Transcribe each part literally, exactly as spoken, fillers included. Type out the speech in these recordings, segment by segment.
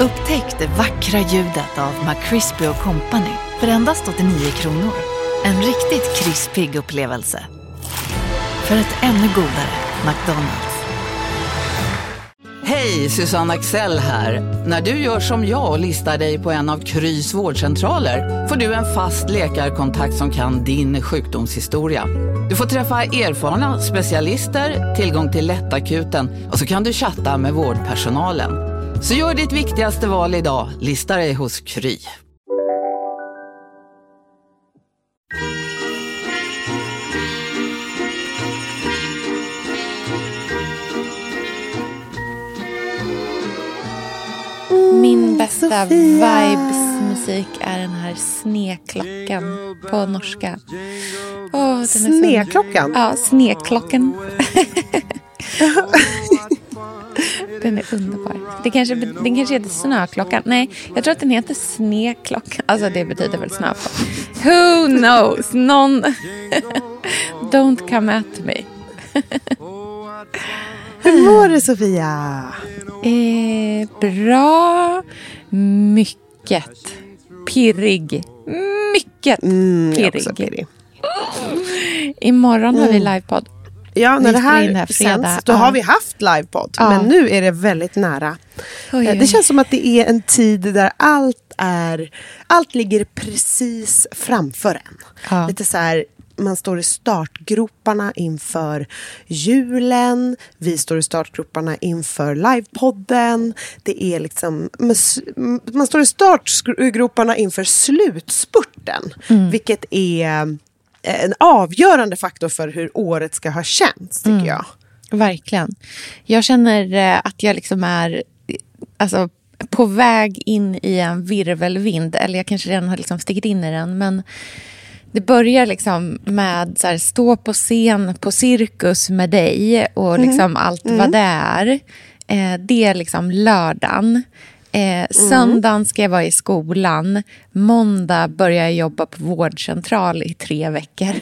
Upptäck det vackra ljudet av McCrispy och Company för endast åttionio kronor. En riktigt krispig upplevelse. För ett ännu godare McDonald's. Hej, Susanne Axel här. När du gör som jag och listar dig på en av Krys vårdcentraler får du en fast läkarkontakt som kan din sjukdomshistoria. Du får träffa erfarna specialister, tillgång till lättakuten och så kan du chatta med vårdpersonalen. Så gör ditt viktigaste val idag, lista dig hos Kry. Min bästa vibes-musik är den här Snäklockan på norska. Oh, Snäklockan? Ja, Snäklockan. Den är underbar. Det kanske, den kanske heter Snöklockan. Nej, jag tror att den heter Snäklockan. Alltså det betyder väl snö på. Who knows? Någon... Don't come at me. Hur mår du, Sofia? Eh, bra. Mycket pirrig. Mycket mm, pirrig. pirrig. Imorgon har vi livepodd. Ja, när det här, här sänds, då ja. har vi haft livepodd. Ja. Men nu är det väldigt nära. Oj, oj. Det känns som att det är en tid där allt är... Allt ligger precis framför en. Ja. Lite så här... Man står i startgroparna inför julen. Vi står i startgroparna inför livepodden. Det är liksom... Man står i startgroparna inför slutspurten. Mm. Vilket är en avgörande faktor för hur året ska ha känts, tycker mm. jag. Verkligen. Jag känner att jag liksom är... Alltså, på väg in i en virvelvind. Eller jag kanske redan har liksom stigit in i den, men... Det börjar liksom med så här, stå på scen på cirkus med dig och liksom mm. allt mm. vad det är. Eh, det är liksom lördagen. Eh, söndagen ska jag vara i skolan. Måndag börjar jag jobba på vårdcentral i tre veckor.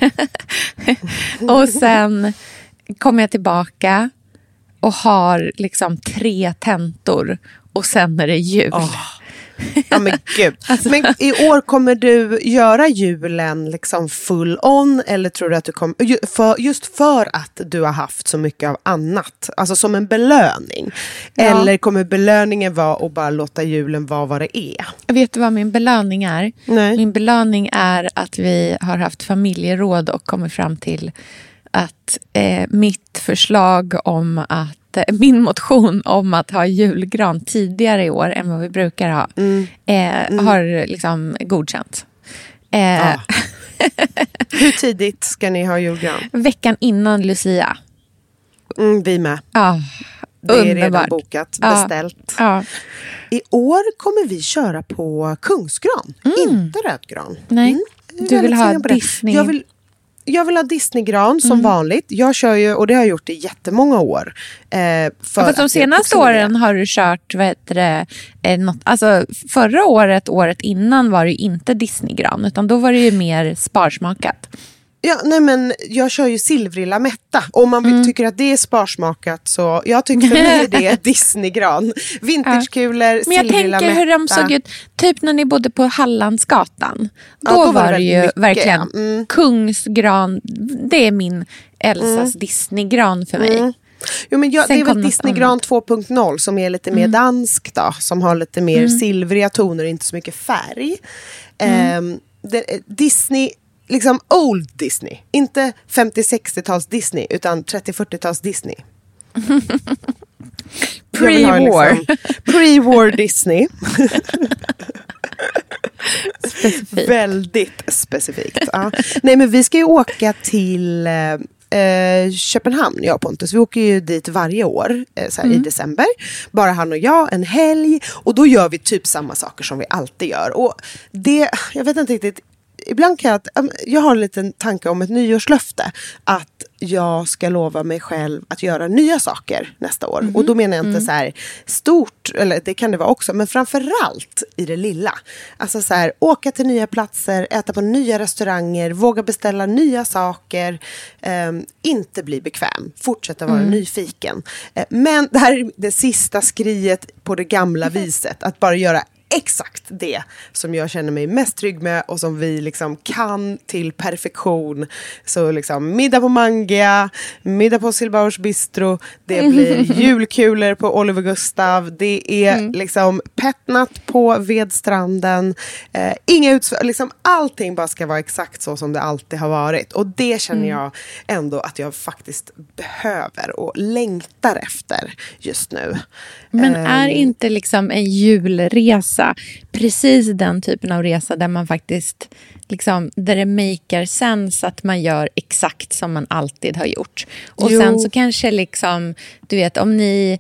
Och sen kommer jag tillbaka och har liksom tre tentor. Och sen är det jul. Oh. Ja, men gud. Alltså. Men i år kommer du göra julen liksom full on, eller tror du att du kommer för, just för att du har haft så mycket av annat, alltså som en belöning, ja. Eller kommer belöningen vara att bara låta julen vara vad det är? Vet du vad min belöning är? Nej. Min belöning är att vi har haft familjeråd och kommit fram till att eh, mitt förslag om att min motion om att ha julgran tidigare i år än vad vi brukar ha mm. Eh, mm. har liksom godkänt. Eh, ja. Hur tidigt ska ni ha julgran? Veckan innan Lucia. Mm, vi med. Ja, det är redan bokat, beställt. Ja. Ja. I år kommer vi köra på kungsgran, mm. inte rödgran. Nej, mm. du vill ha Disney. Jag vill Jag vill ha Disneygran som mm. vanligt. Jag kör ju, och det har jag gjort i jättemånga år. Eh, för ja, de senaste åren har du kört, vad heter det, eh, något, alltså förra året, året innan var det ju inte Disneygran, utan då var det ju mer sparsmakat. Ja, nej men jag kör ju silvrig lametta. Om man mm. tycker att det är sparsmakat, så jag tycker för mig det är Disneygran. Vintagekulor, ja. Men jag silvrig tänker lametta. Hur de såg ut, typ när ni bodde på Hallandsgatan. Då, ja, då var, var det ju mycket, verkligen mm. kungsgran. Det är min Elsas mm. Disneygran för mig. Mm. Jo, men jag, det är väl Disneygran två punkt noll som är lite mer mm. dansk då, som har lite mer mm. silvriga toner och inte så mycket färg. Mm. Eh, det, Disney... Liksom old Disney. Inte femtio-sextio-tals Disney, utan trettio-fyrtio-tals Disney. Pre-war. Liksom, pre-war Disney. Specifikt. Väldigt specifikt. Ja. Nej, men vi ska ju åka till eh, Köpenhamn, jag och Pontus. Vi åker ju dit varje år eh, så här, mm. i december. Bara han och jag, en helg. Och då gör vi typ samma saker som vi alltid gör. Och det, jag vet inte riktigt... ibland kan jag, jag har en liten tanke om ett nyårslöfte. Att jag ska lova mig själv att göra nya saker nästa år. Mm. Och då menar jag inte mm. så här stort, eller det kan det vara också, men framförallt i det lilla. Alltså så här, åka till nya platser, äta på nya restauranger, våga beställa nya saker, eh, inte bli bekväm, fortsätta vara mm. nyfiken. Eh, men det här är det sista skriet på det gamla viset, att bara göra exakt det som jag känner mig mest trygg med och som vi liksom kan till perfektion. Så liksom middag på Mangia, middag på Silbaurs Bistro, det blir julkulor på Oliver Gustav, det är mm. liksom petnat på Vedstranden, eh, inga utsv- liksom allting bara ska vara exakt så som det alltid har varit. Och det känner mm. jag ändå att jag faktiskt behöver och längtar efter just nu. Men är um, inte liksom en julresa precis den typen av resa där man faktiskt liksom, där det maker sense att man gör exakt som man alltid har gjort. Och jo. Sen så kanske liksom, du vet, om ni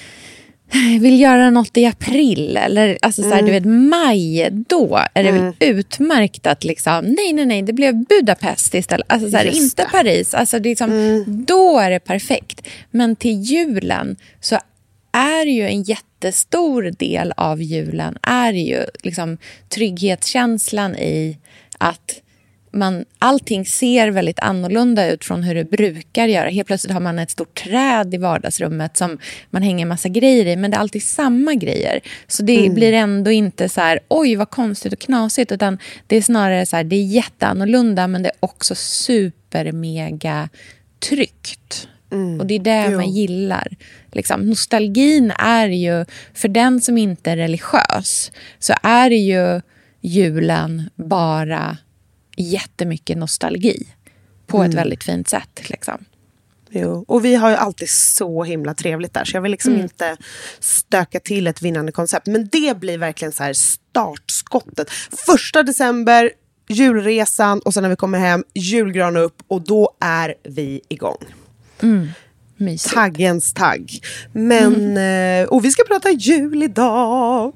vill göra något i april eller alltså så här, mm. du vet, maj, då är det mm. väl utmärkt att liksom, nej, nej, nej, det blev Budapest istället. Alltså så här, inte det. Paris. Alltså det är liksom, mm. då är det perfekt. Men till julen så är ju en jättestor del av julen är ju liksom trygghetskänslan i att man, allting ser väldigt annorlunda ut från hur det brukar göra. Helt plötsligt har man ett stort träd i vardagsrummet som man hänger massa grejer i, men det är alltid samma grejer. Så det mm. blir ändå inte så här, oj vad konstigt och knasigt, utan det är snarare så här, det är jätteannorlunda, men det är också super mega tryggt. Mm. Och det är det jo. man gillar. Liksom, nostalgin är ju, för den som inte är religiös, så är det ju julen bara jättemycket nostalgi på mm. ett väldigt fint sätt. Liksom. Jo. Och vi har ju alltid så himla trevligt där, så jag vill liksom mm. inte stöka till ett vinnande koncept. Men det blir verkligen så här startskottet. Första december, julresan, och sen när vi kommer hem, julgran upp, och då är vi igång. Mm. Taggens tagg. Men mm. och vi ska prata jul idag.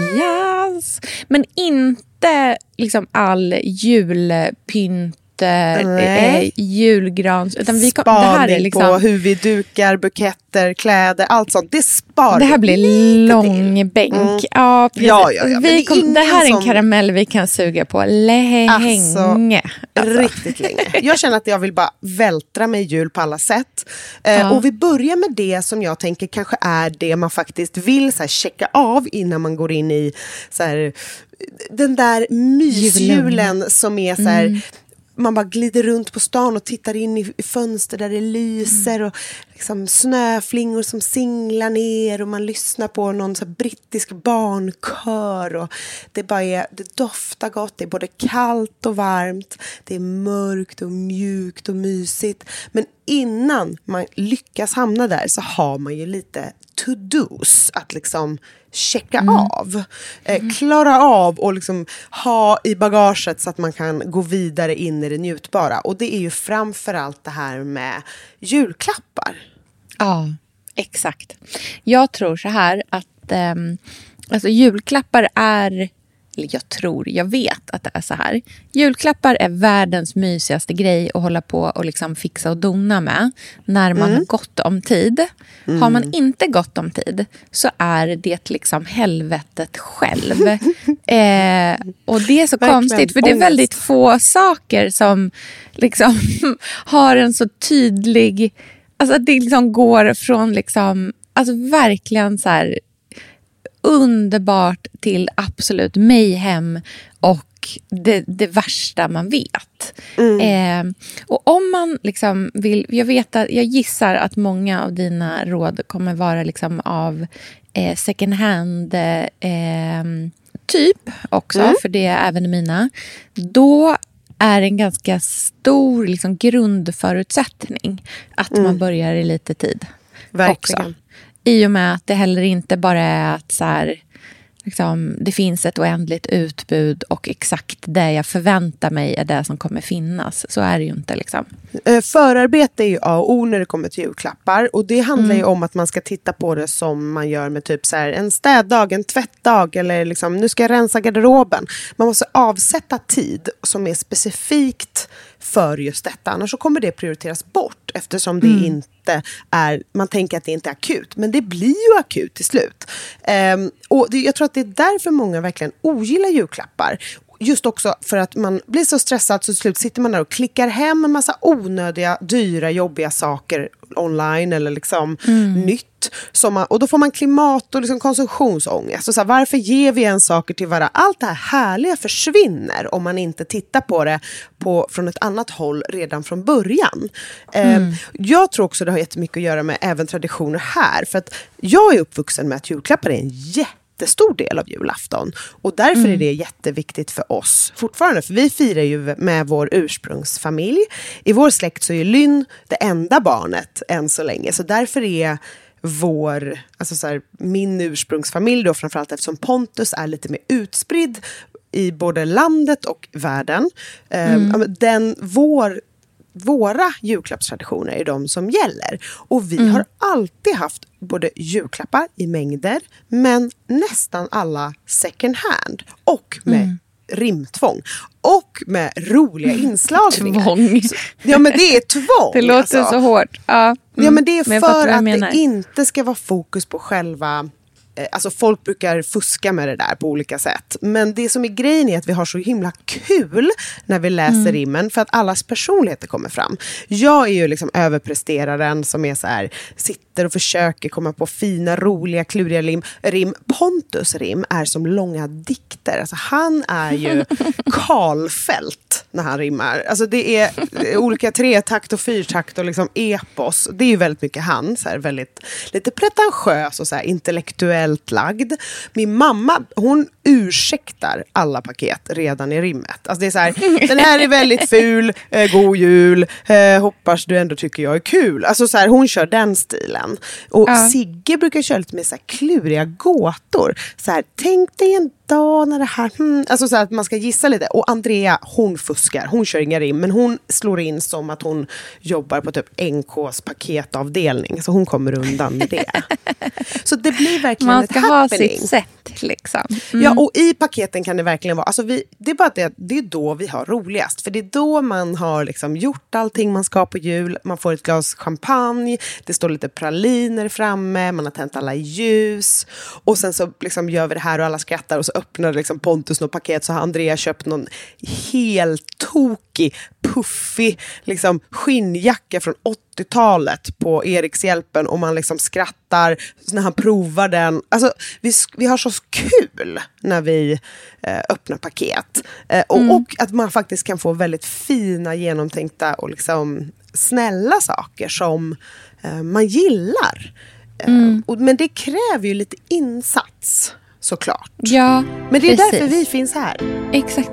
Yes. Men inte liksom all julpynt, äh, julgrans, utan vi kom, det här är liksom på huvuddukar, buketter, kläder, allt sånt. Det sparar. Det här blir lång bänk. Mm. Ja, precis. Ja, ja, ja. Vi kom, det, det här är en som... karamell vi kan suga på länge. Alltså, alltså. Riktigt länge. Jag känner att jag vill bara vältra mig i jul på alla sätt. Ja. Eh, och vi börjar med det som jag tänker kanske är det man faktiskt vill så här, checka av innan man går in i så här, den där mysjulen som är så här... Mm. Man bara glider runt på stan och tittar in i fönster där det lyser mm. och liksom snöflingor som singlar ner, och man lyssnar på någon så här brittisk barnkör, och det bara är, det doftar gott, det är både kallt och varmt, det är mörkt och mjukt och mysigt. Men innan man lyckas hamna där så har man ju lite to-dos att liksom checka mm. av, eh, klara av och liksom ha i bagaget så att man kan gå vidare in i det njutbara. Och det är ju framförallt det här med julklappar. Ja, exakt. Jag tror så här att eh, alltså julklappar är, eller jag tror, jag vet att det är så här. Julklappar är världens mysigaste grej att hålla på och liksom fixa och dona med när man mm. har gott om tid. Mm. Har man inte gott om tid så är det liksom helvetet själv. eh, och det är så verkligen konstigt, för det är väldigt få saker som liksom har en så tydlig, alltså att det liksom går från liksom, alltså verkligen så här underbart till absolut mayhem och det, det värsta man vet. Mm. Eh, och om man liksom vill, jag vet att, jag gissar att många av dina råd kommer vara liksom av eh, second hand eh, typ också, mm. för det är även mina. Då är en ganska stor liksom grundförutsättning att mm. man börjar i lite tid. Verkligen. Också. I och med att det heller inte bara är att så här, liksom, det finns ett oändligt utbud och exakt det jag förväntar mig är det som kommer finnas. Så är det ju inte liksom. Förarbete är ju A och O när det kommer till julklappar. Och det handlar mm. ju om att man ska titta på det som man gör med typ så här en städdag, en tvättdag eller liksom nu ska jag rensa garderoben. Man måste avsätta tid som är specifikt för just detta. Annars så kommer det prioriteras bort eftersom det mm. inte är, man tänker att det inte är akut. Men det blir ju akut till slut. Um, och det, jag tror att det är därför många verkligen ogillar julklappar. Just också för att man blir så stressad så till slut sitter man där och klickar hem en massa onödiga, dyra, jobbiga saker online eller liksom mm. nytt. Som man, och då får man klimat och liksom konsumtionsångest. Och så här, varför ger vi en saker till varandra? Allt det här härliga försvinner om man inte tittar på det på, från ett annat håll redan från början. Mm. Eh, jag tror också det har jättemycket att göra med även traditioner här. För att jag är uppvuxen med att julklappar är en jätte stor del av julafton. Och därför mm. är det jätteviktigt för oss fortfarande. För vi firar ju med vår ursprungsfamilj. I vår släkt så är Lynn det enda barnet än så länge. Så därför är vår, alltså så här, min ursprungsfamilj då framförallt eftersom Pontus är lite mer utspridd i både landet och världen. Mm. Um, den, vår Våra julklappstraditioner är de som gäller. Och vi mm. har alltid haft både julklappar i mängder men nästan alla second hand. Och med mm. rimtvång. Och med roliga inslagningar. Tvång. Så, ja men det är tvång. Det låter alltså så hårt. Ja, mm. ja men det är men för att det inte ska vara fokus på själva... Alltså folk brukar fuska med det där på olika sätt. Men det som är grejen är att vi har så himla kul när vi läser mm. rimmen för att allas personligheter kommer fram. Jag är ju liksom överpresteraren som är så här, sitter och försöker komma på fina, roliga, kluriga rim. rim. Pontus rim är som långa dikter. Alltså han är ju Karlfeldt när han rimmar. Alltså det är olika tretakt och fyrtakt och liksom epos. Det är ju väldigt mycket han. Så här, väldigt, lite pretentiös och så här, intellektuell lagd. Min mamma, hon ursäktar alla paket redan i rimmet. Alltså det är så här, den här är väldigt ful, eh, god jul, eh, hoppas du ändå tycker jag är kul. Alltså så här, hon kör den stilen. Och ja. Sigge brukar köra lite med så här kluriga gåtor. Så här, tänk dig en dag när det här, hmm. alltså så här, att man ska gissa lite. Och Andrea, hon fuskar, hon kör inga rim, men hon slår in som att hon jobbar på typ N K:s paketavdelning. Så hon kommer undan med det. Så det blir verkligen man ska ha sitt sätt liksom. Mm. Ja, och i paketen kan det verkligen vara, alltså vi, det är bara det, det är då vi har roligast. För det är då man har liksom gjort allting man ska på jul. Man får ett glas champagne, det står lite praliner framme, man har tänt alla ljus. Och sen så liksom gör vi det här och alla skrattar och så öppnar liksom Pontus något paket så har Andrea köpt någon helt tokig, puffig liksom skinnjacka från åttiotalet på Erikshjälpen och man liksom skrattar när han provar den. Alltså vi, vi har så kul när vi eh, öppnar paket. Eh, och, mm. och att man faktiskt kan få väldigt fina, genomtänkta och liksom snälla saker som eh, man gillar. Mm. Eh, och, men det kräver ju lite insats, såklart. Ja, men det är precis. därför vi finns här. Exakt.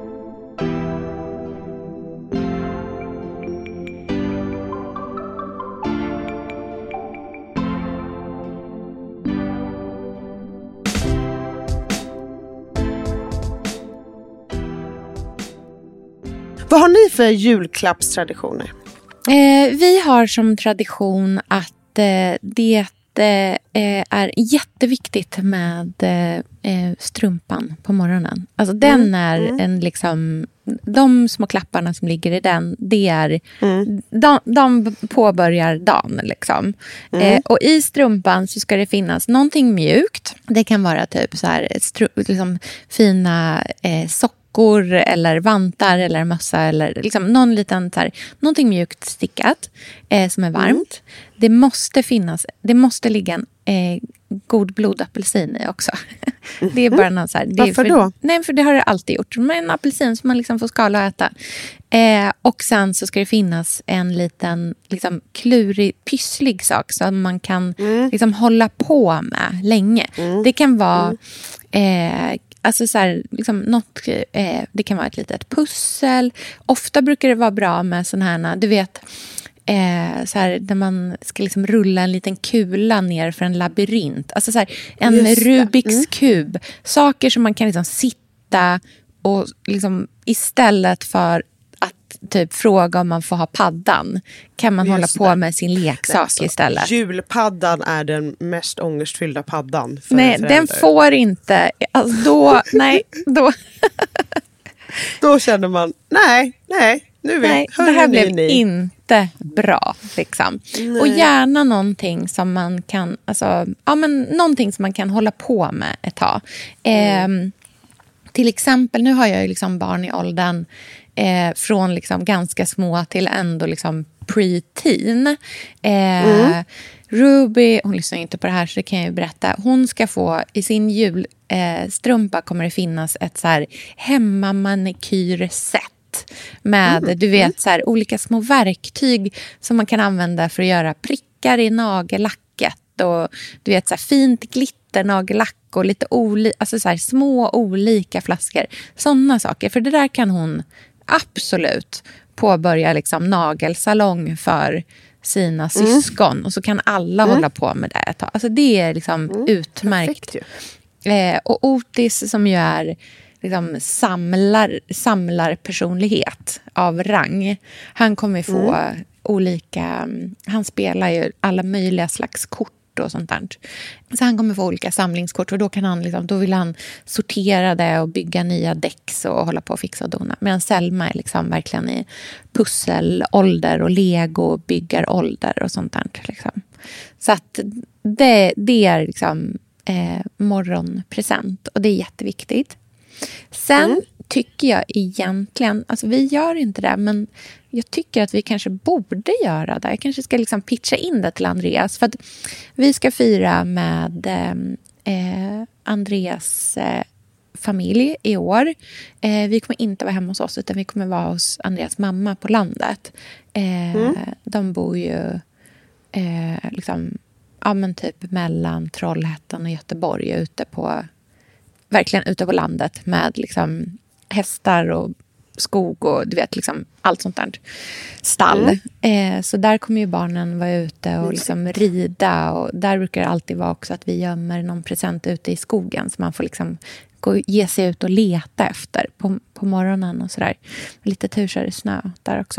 Vad har ni för julklappstraditioner? Eh, vi har som tradition att eh, det eh, är jätteviktigt med eh, strumpan på morgonen. Alltså den mm. är mm. en liksom, de små klapparna som ligger i den, det är, mm. de, de påbörjar dagen liksom. Mm. Eh, och i strumpan så ska det finnas någonting mjukt. Det kan vara typ så här, stru, liksom, fina eh, socker eller vantar eller mössa eller liksom någon liten så här, någonting mjukt stickat eh, som är varmt. Mm. Det måste finnas, det måste ligga en eh, god blodapelsin i också. Det är bara någon så här, det varför är för, då? Nej, för det har det alltid gjort. Men en apelsin som man liksom får skala och äta. Eh, och sen så ska det finnas en liten liksom klurig, pysslig sak som man kan mm. liksom hålla på med länge. Mm. Det kan vara mm. eh, alltså så här, liksom något, eh, det kan vara ett litet pussel. Ofta brukar det vara bra med sådana här, du vet, Eh, så här, där man ska liksom rulla en liten kula ner för en labyrint. Alltså så här, en Rubiks mm. kub. Saker som man kan liksom sitta och liksom, istället för att typ fråga om man får ha paddan, kan man Just hålla på det. med sin leksak alltså, istället. Julpaddan är den mest ångestfyllda paddan. För nej, den får inte. Alltså då, nej, då. Då känner man, nej, nej. Nu vet, nej, det här blev ni. inte bra. Liksom. Och gärna någonting som man kan, alltså, ja, men någonting som man kan hålla på med ett tag. Mm. Eh, till exempel, nu har jag ju liksom barn i åldern eh, från liksom ganska små till ändå liksom pre-teen. Eh, mm. Ruby, hon lyssnar inte på det här så det kan jag ju berätta. Hon ska få, i sin julstrumpa eh, kommer det finnas ett så här hemmamanikyrset. Med, mm. du vet, så här, olika små verktyg som man kan använda för att göra prickar i nagellacket. Och du vet, så här, fint glitternagellack och lite oli- alltså, så här, små olika flaskor. Sådana saker. För det där kan hon absolut påbörja liksom, nagelsalong för sina mm. syskon. Och så kan alla mm. hålla på med det ett tag. Alltså, det är liksom mm. utmärkt. Eh, och Otis som ju är... Liksom samlar, samlarpersonlighet av rang. Han kommer få mm. olika... Han spelar ju alla möjliga slags kort och sånt där. Så han kommer få olika samlingskort och då kan han liksom, då vill han sortera det och bygga nya däcks och hålla på och fixa och dona. Medan Selma är liksom verkligen i pusselålder och lego byggarålder och sånt där. Liksom. Så att det, det är liksom eh, morgonpresent och det är jätteviktigt. Sen mm. tycker jag egentligen, alltså vi gör inte det, men jag tycker att vi kanske borde göra det. Jag kanske ska liksom pitcha in det till Andreas. För att vi ska fira med eh, Andreas eh, familj i år. Eh, vi kommer inte vara hemma hos oss utan vi kommer vara hos Andreas mamma på landet. Eh, mm. De bor ju eh, liksom, ja, men typ mellan Trollhättan och Göteborg ute på... verkligen ute på landet med liksom hästar och skog och du vet liksom allt sånt där stall. Mm. Eh, så där kommer ju barnen vara ute och liksom rida och där brukar det alltid vara också att vi gömmer någon present ute i skogen så man får liksom gå, ge sig ut och leta efter på, på morgonen och sådär. Lite tur så är det snö där också.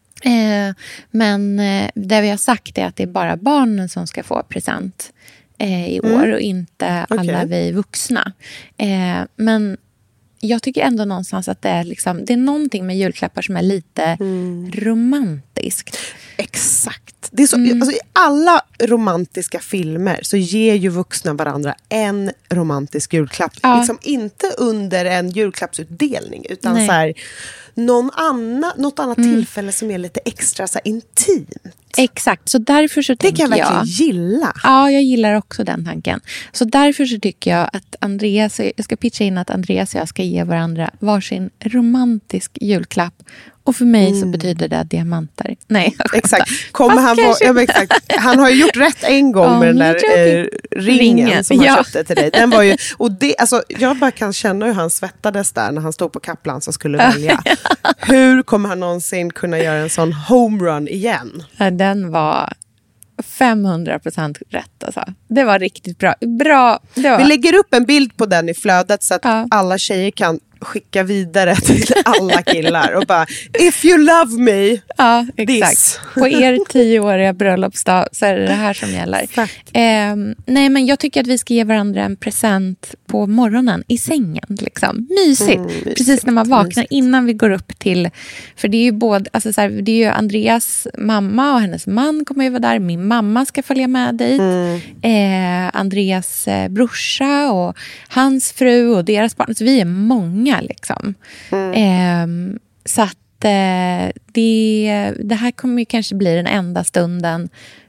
Eh, men eh, det vi har sagt är att det är bara barnen som ska få present Eh, i år mm. och inte alla okay. vi vuxna. Eh, men jag tycker ändå någonstans att det är, liksom, det är någonting med julklappar som är lite mm. romantiskt. Exakt. Det är så, mm. alltså, i alla romantiska filmer så ger ju vuxna varandra en romantisk julklapp. Ja. Liksom inte under en julklappsutdelning utan så här, någon annan, något annat mm. tillfälle som är lite extra så här, intimt. Exakt, så därför så tänker jag... Det kan jag verkligen gilla. Ja, jag gillar också den tanken. Så därför så tycker jag att Andreas... Jag ska pitcha in att Andreas och jag ska ge varandra varsin romantisk julklapp. Och för mig mm. så betyder det diamanter. Nej, exakt. Kommer han, vara, ja, exakt. Han har ju gjort rätt en gång oh, med den där eh, ringen, ringen som han ja. köpte till dig. Den var ju, och det, alltså, jag bara kan känna hur han svettades där när han stod på Kaplan som skulle välja. Hur kommer han någonsin kunna göra en sån homerun igen? Ja, den var femhundra procent rätt. Alltså. Det var riktigt bra. bra det var... Vi lägger upp en bild på den i flödet så att ja. alla tjejer kan skicka vidare till alla killar och bara, if you love me, ja, exakt. This. På er tioåriga bröllopsdag så är det det här som gäller. Eh, nej, men jag tycker att vi ska ge varandra en present på morgonen i sängen. Liksom. Mysigt. Mm, mysigt. Precis när man vaknar mysigt. Innan vi går upp till, för det är ju både, alltså så här, det är ju Andreas mamma och hennes man kommer ju vara där. Min mamma ska följa med dit. Mm. Eh, Andreas eh, brorsa och hans fru och deras barn. Så vi är många liksom. Mm. Eh, så att eh, det, det här kommer ju kanske bli den enda stunden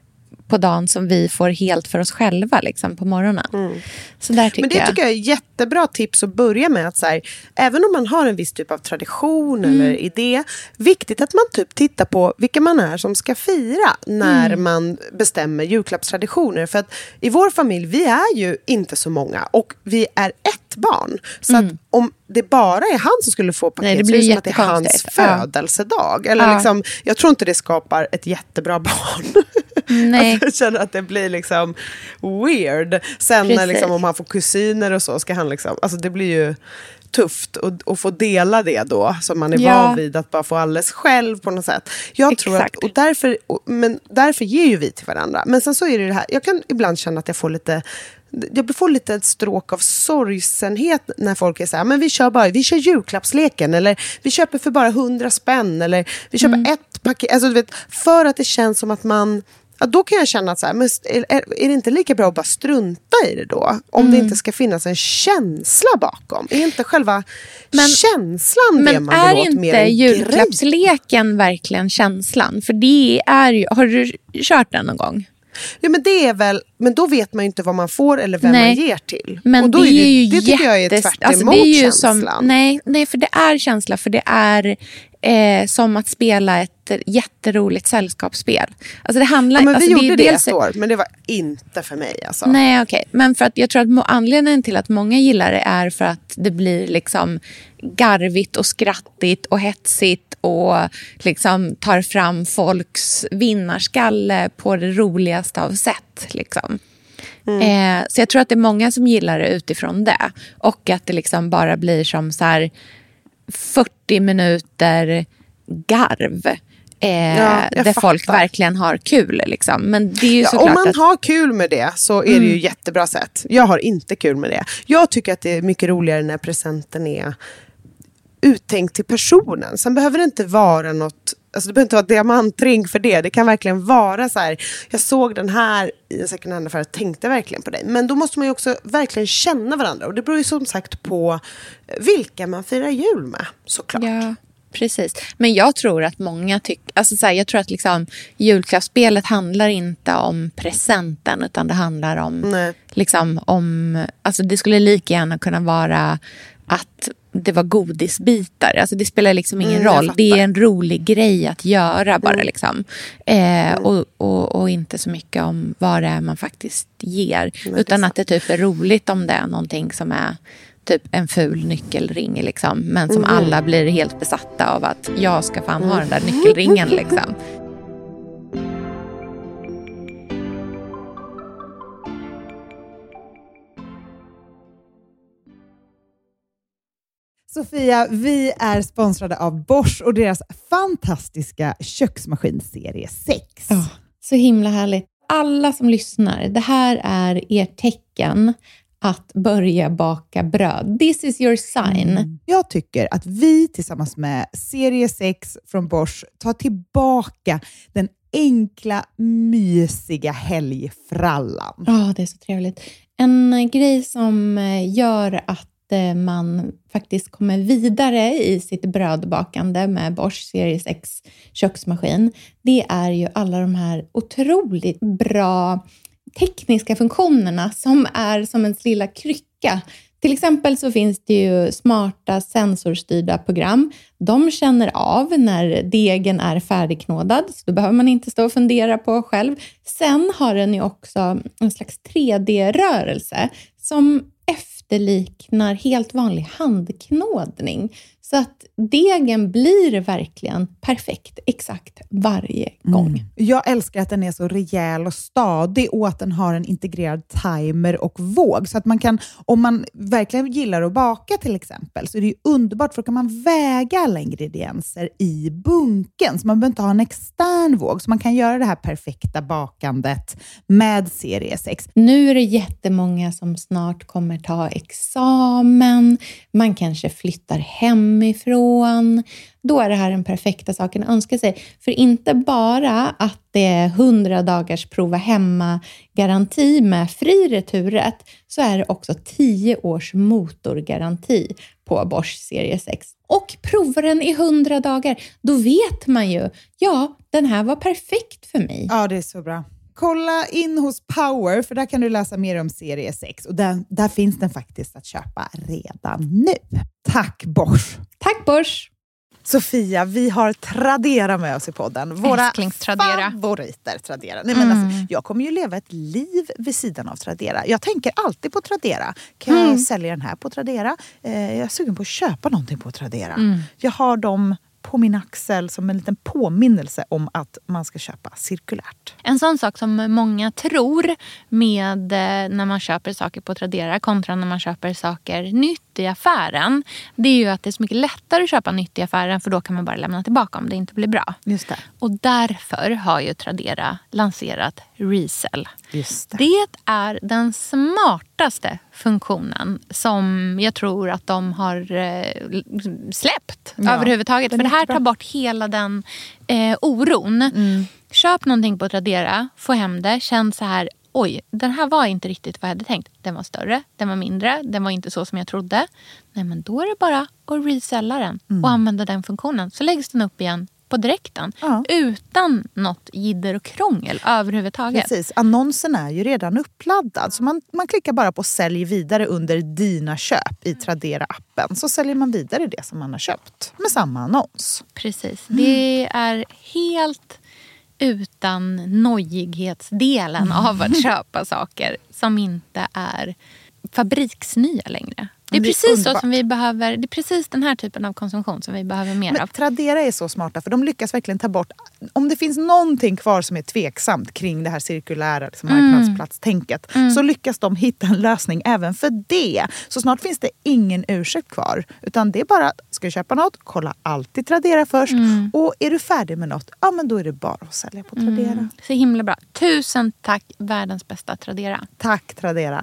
på dagen som vi får helt för oss själva liksom, på morgonen. Mm. Så där tycker Men det jag. tycker jag är jättebra tips att börja med. Att så här, även om man har en viss typ av tradition mm. eller idé, viktigt att man typ tittar på vilka man är som ska fira när mm. man bestämmer julklappstraditioner. För att i vår familj, vi är ju inte så många och vi är ett barn. Så mm. att om det bara är han som skulle få paket, Nej, det så blir är det som att det är hans ja. födelsedag. Eller ja. liksom, jag tror inte det skapar ett jättebra barn. Nej. Alltså, jag känner att det blir liksom weird. Sen när, liksom, om han får kusiner och så ska han liksom, alltså det blir ju tufft att, att få dela det då, som man är ja. van vid att bara få alldeles själv på något sätt. Jag Exakt. tror att, och därför, och, men därför ger ju vi till varandra. Men sen så är det det här, jag kan ibland känna att jag får lite jag får lite ett stråk av sorgsenhet när folk är så här, men vi kör bara, vi kör julklappsleken, eller vi köper för bara hundra spänn, eller vi köper mm. ett paket, alltså du vet, för att det känns som att man, ja, då kan jag känna att så här, men är, är det inte lika bra att bara strunta i det då? Om mm. det inte ska finnas en känsla bakom. Är inte själva men, känslan det man vill åt mer än är inte julklappsleken verkligen känslan? För det är ju, har du kört den någon gång? Ja, men det är väl, men då vet man ju inte vad man får eller vem nej. man ger till. Men och då det är, är det, ju det tycker jag är tvärt alltså, emot det är ju känslan. Som, nej, nej, för det är känsla, för det är eh, som att spela ett jätteroligt sällskapsspel. Alltså det handlar, ja, men vi alltså, gjorde det, det dels, ett år, men det var inte för mig. Alltså. Nej, okej. Okay. Men för att jag tror att anledningen till att många gillar det är för att det blir liksom garvigt och skrattigt och hetsigt och liksom tar fram folks vinnarskalle på det roligaste av sätt. Liksom. Mm. Eh, så jag tror att det är många som gillar det utifrån det. Och att det liksom bara blir som så här fyrtio minuter garv. Eh, ja, där fattar. folk verkligen har kul liksom. Men det är ju ja, såklart om man att... har kul med det så är mm. det ju jättebra sätt. Jag har inte kul med det. Jag tycker att det är mycket roligare när presenten är uttänkt till personen. Sen behöver det inte vara något, alltså det behöver inte vara diamantring för det. Det kan verkligen vara så här, jag såg den här i en second hand-affär och tänkte verkligen på dig. Men då måste man ju också verkligen känna varandra. Och det beror ju som sagt på vilka man firar jul med, såklart. Ja. Precis, men jag tror att många tycker, alltså så här, jag tror att liksom julklappsspelet handlar inte om presenten, utan det handlar om Nej. liksom om, alltså det skulle lika gärna kunna vara att det var godisbitar, alltså det spelar liksom ingen mm, roll, det är en rolig grej att göra bara mm. liksom eh, mm. och, och, och inte så mycket om vad det är man faktiskt ger, Nej, utan att det typ är roligt om det är någonting som är typ en ful nyckelring liksom, men som mm. alla blir helt besatta av att jag ska fan ha den där nyckelringen liksom. Sofia, vi är sponsrade av Bosch och deras fantastiska köksmaskin serie sex. Oh, så himla härligt. Alla som lyssnar, det här är ert tecken att börja baka bröd. This is your sign. Mm. Jag tycker att vi tillsammans med serie sex från Bosch tar tillbaka den enkla, mysiga helgfrallan. Ja, oh, det är så trevligt. En grej som gör att man faktiskt kommer vidare i sitt brödbakande med Bosch serie sex köksmaskin, det är ju alla de här otroligt bra tekniska funktionerna som är som en lilla krycka. Till exempel så finns det ju smarta sensorstyrda program. De känner av när degen är färdigknådad, så då behöver man inte stå och fundera på själv. Sen har den ju också en slags tre D-rörelse som efterliknar helt vanlig handknådning. Så att degen blir verkligen perfekt exakt varje gång. Mm. Jag älskar att den är så rejäl och stadig och att den har en integrerad timer och våg. Så att man kan, om man verkligen gillar att baka till exempel, så är det ju underbart, för då kan man väga alla ingredienser i bunken. Så man behöver inte ha en extern våg. Så man kan göra det här perfekta bakandet med serie sex. Nu är det jättemånga som snart kommer ta examen. Man kanske flyttar hem ifrån. Då är det här den perfekta saken att önska sig. För inte bara att det är hundra dagars prova hemma garanti med fri returrätt, så är det också tio års motorgaranti på Bosch serie sex. Och provar den i hundra dagar, då vet man ju, ja, den här var perfekt för mig. Ja, det är så bra. kolla in hos Power, för där kan du läsa mer om serie sex. Och där, där finns den faktiskt att köpa redan nu. Tack Bors! Tack Bors! Sofia, vi har Tradera med oss i podden. Våra Tradera. favoriter Tradera. Nej, men mm. alltså, jag kommer ju leva ett liv vid sidan av Tradera. Jag tänker alltid på Tradera. Kan jag mm. sälja den här på Tradera? Eh, jag är sugen på att köpa någonting på Tradera. Mm. Jag har dem på min axel som en liten påminnelse om att man ska köpa cirkulärt. En sån sak som många tror med när man köper saker på Tradera kontra när man köper saker nytt i affären, det är ju att det är så mycket lättare att köpa nytt i affären, för då kan man bara lämna tillbaka om det inte blir bra. Just det. Och därför har ju Tradera lanserat Resell. Just det. Det är den smartaste funktionen som jag tror att de har eh, släppt ja, överhuvudtaget. För det här tar bort hela den eh, oron. Mm. Köp någonting på Tradera, få hem det, känn så här, oj, den här var inte riktigt vad jag hade tänkt. Den var större, den var mindre, den var inte så som jag trodde. Nej, men då är det bara att resella den mm. och använda den funktionen. Så läggs den upp igen på direkten. Ja. Utan något jidder och krångel överhuvudtaget. Precis, annonsen är ju redan uppladdad. Så man, man klickar bara på sälj vidare under dina köp i Tradera-appen. Så säljer man vidare det som man har köpt med samma annons. Precis, mm. det är helt utan nojighetsdelen mm. av att köpa saker som inte är fabriksnya längre. Det är, det är precis underbart. Så som vi behöver, det är precis den här typen av konsumtion som vi behöver mer Men av. Tradera är så smarta, för de lyckas verkligen ta bort, om det finns någonting kvar som är tveksamt kring det här cirkulära liksom, mm. marknadsplatstänket, mm. så lyckas de hitta en lösning även för det. Så snart finns det ingen ursäkt kvar, utan det är bara, ska du köpa något, kolla alltid Tradera först, mm. och är du färdig med något, ja men då är det bara att sälja på Tradera. Mm. Så himla bra. Tusen tack, världens bästa Tradera. Tack Tradera.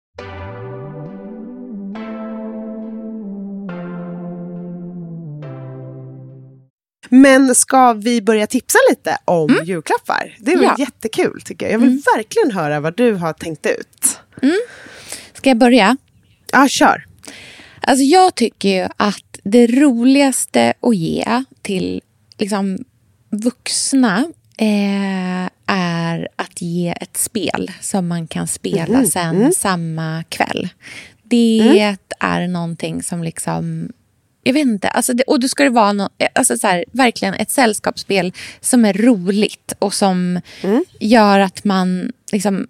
Men ska vi börja tipsa lite om mm. julklappar? Det är väl ja. jättekul tycker jag. Jag vill mm. verkligen höra vad du har tänkt ut. Mm. Ska jag börja? Ja, kör. Alltså jag tycker ju att det roligaste att ge till liksom vuxna eh, är att ge ett spel som man kan spela mm. sen mm. samma kväll. Det mm. är någonting som liksom... Jag vet inte, alltså det, och då ska det vara no, alltså så här, verkligen ett sällskapsspel som är roligt och som mm. gör att man liksom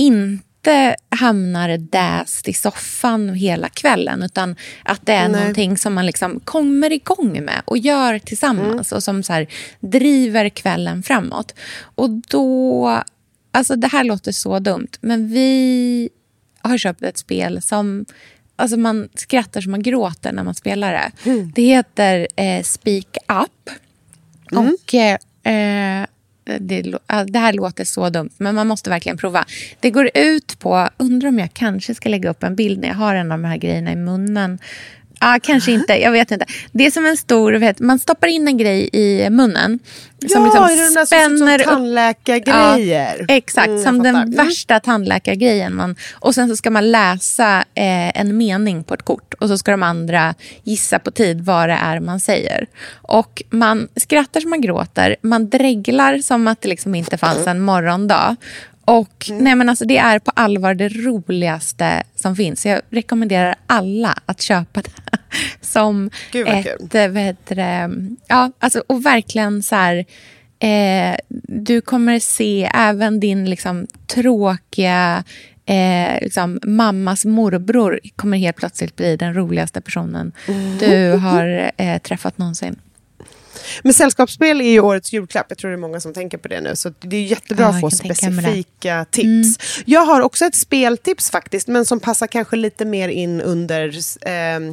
inte hamnar däst i soffan hela kvällen, utan att det är Nej. någonting som man liksom kommer igång med och gör tillsammans mm. och som så här, driver kvällen framåt. Och då, alltså det här låter så dumt, men vi har köpt ett spel som... Alltså man skrattar som man gråter när man spelar det. Mm. Det heter eh, Speak Up. Mm. Och eh, det, det här låter så dumt, men man måste verkligen prova. Det går ut på, undrar om jag kanske ska lägga upp en bild när jag har en av de här grejerna i munnen. Ja, ah, kanske inte, jag vet inte. Det är som en stor, vet, man stoppar in en grej i munnen. Som ja, liksom är det de där spänner som tandläkargrejer? Ja, exakt, mm, som den mm. värsta tandläkargrejen. Man, och sen så ska man läsa eh, en mening på ett kort. Och så ska de andra gissa på tid vad det är man säger. Och man skrattar som man gråter. Man dreglar som att det liksom inte fanns en morgondag. Och mm. nej men alltså det är på allvar det roligaste som finns. Jag rekommenderar alla att köpa det som ett, vad heter det, ja, alltså, och verkligen så här, eh, du kommer se även din liksom tråkiga eh, liksom, mammas morbror kommer helt plötsligt bli den roligaste personen mm. du har eh, träffat någonsin. Men sällskapsspel är ju årets julklapp. Jag tror det är många som tänker på det nu. Så det är jättebra ja, att få specifika tips. Mm. Jag har också ett speltips faktiskt. Men som passar kanske lite mer in under eh,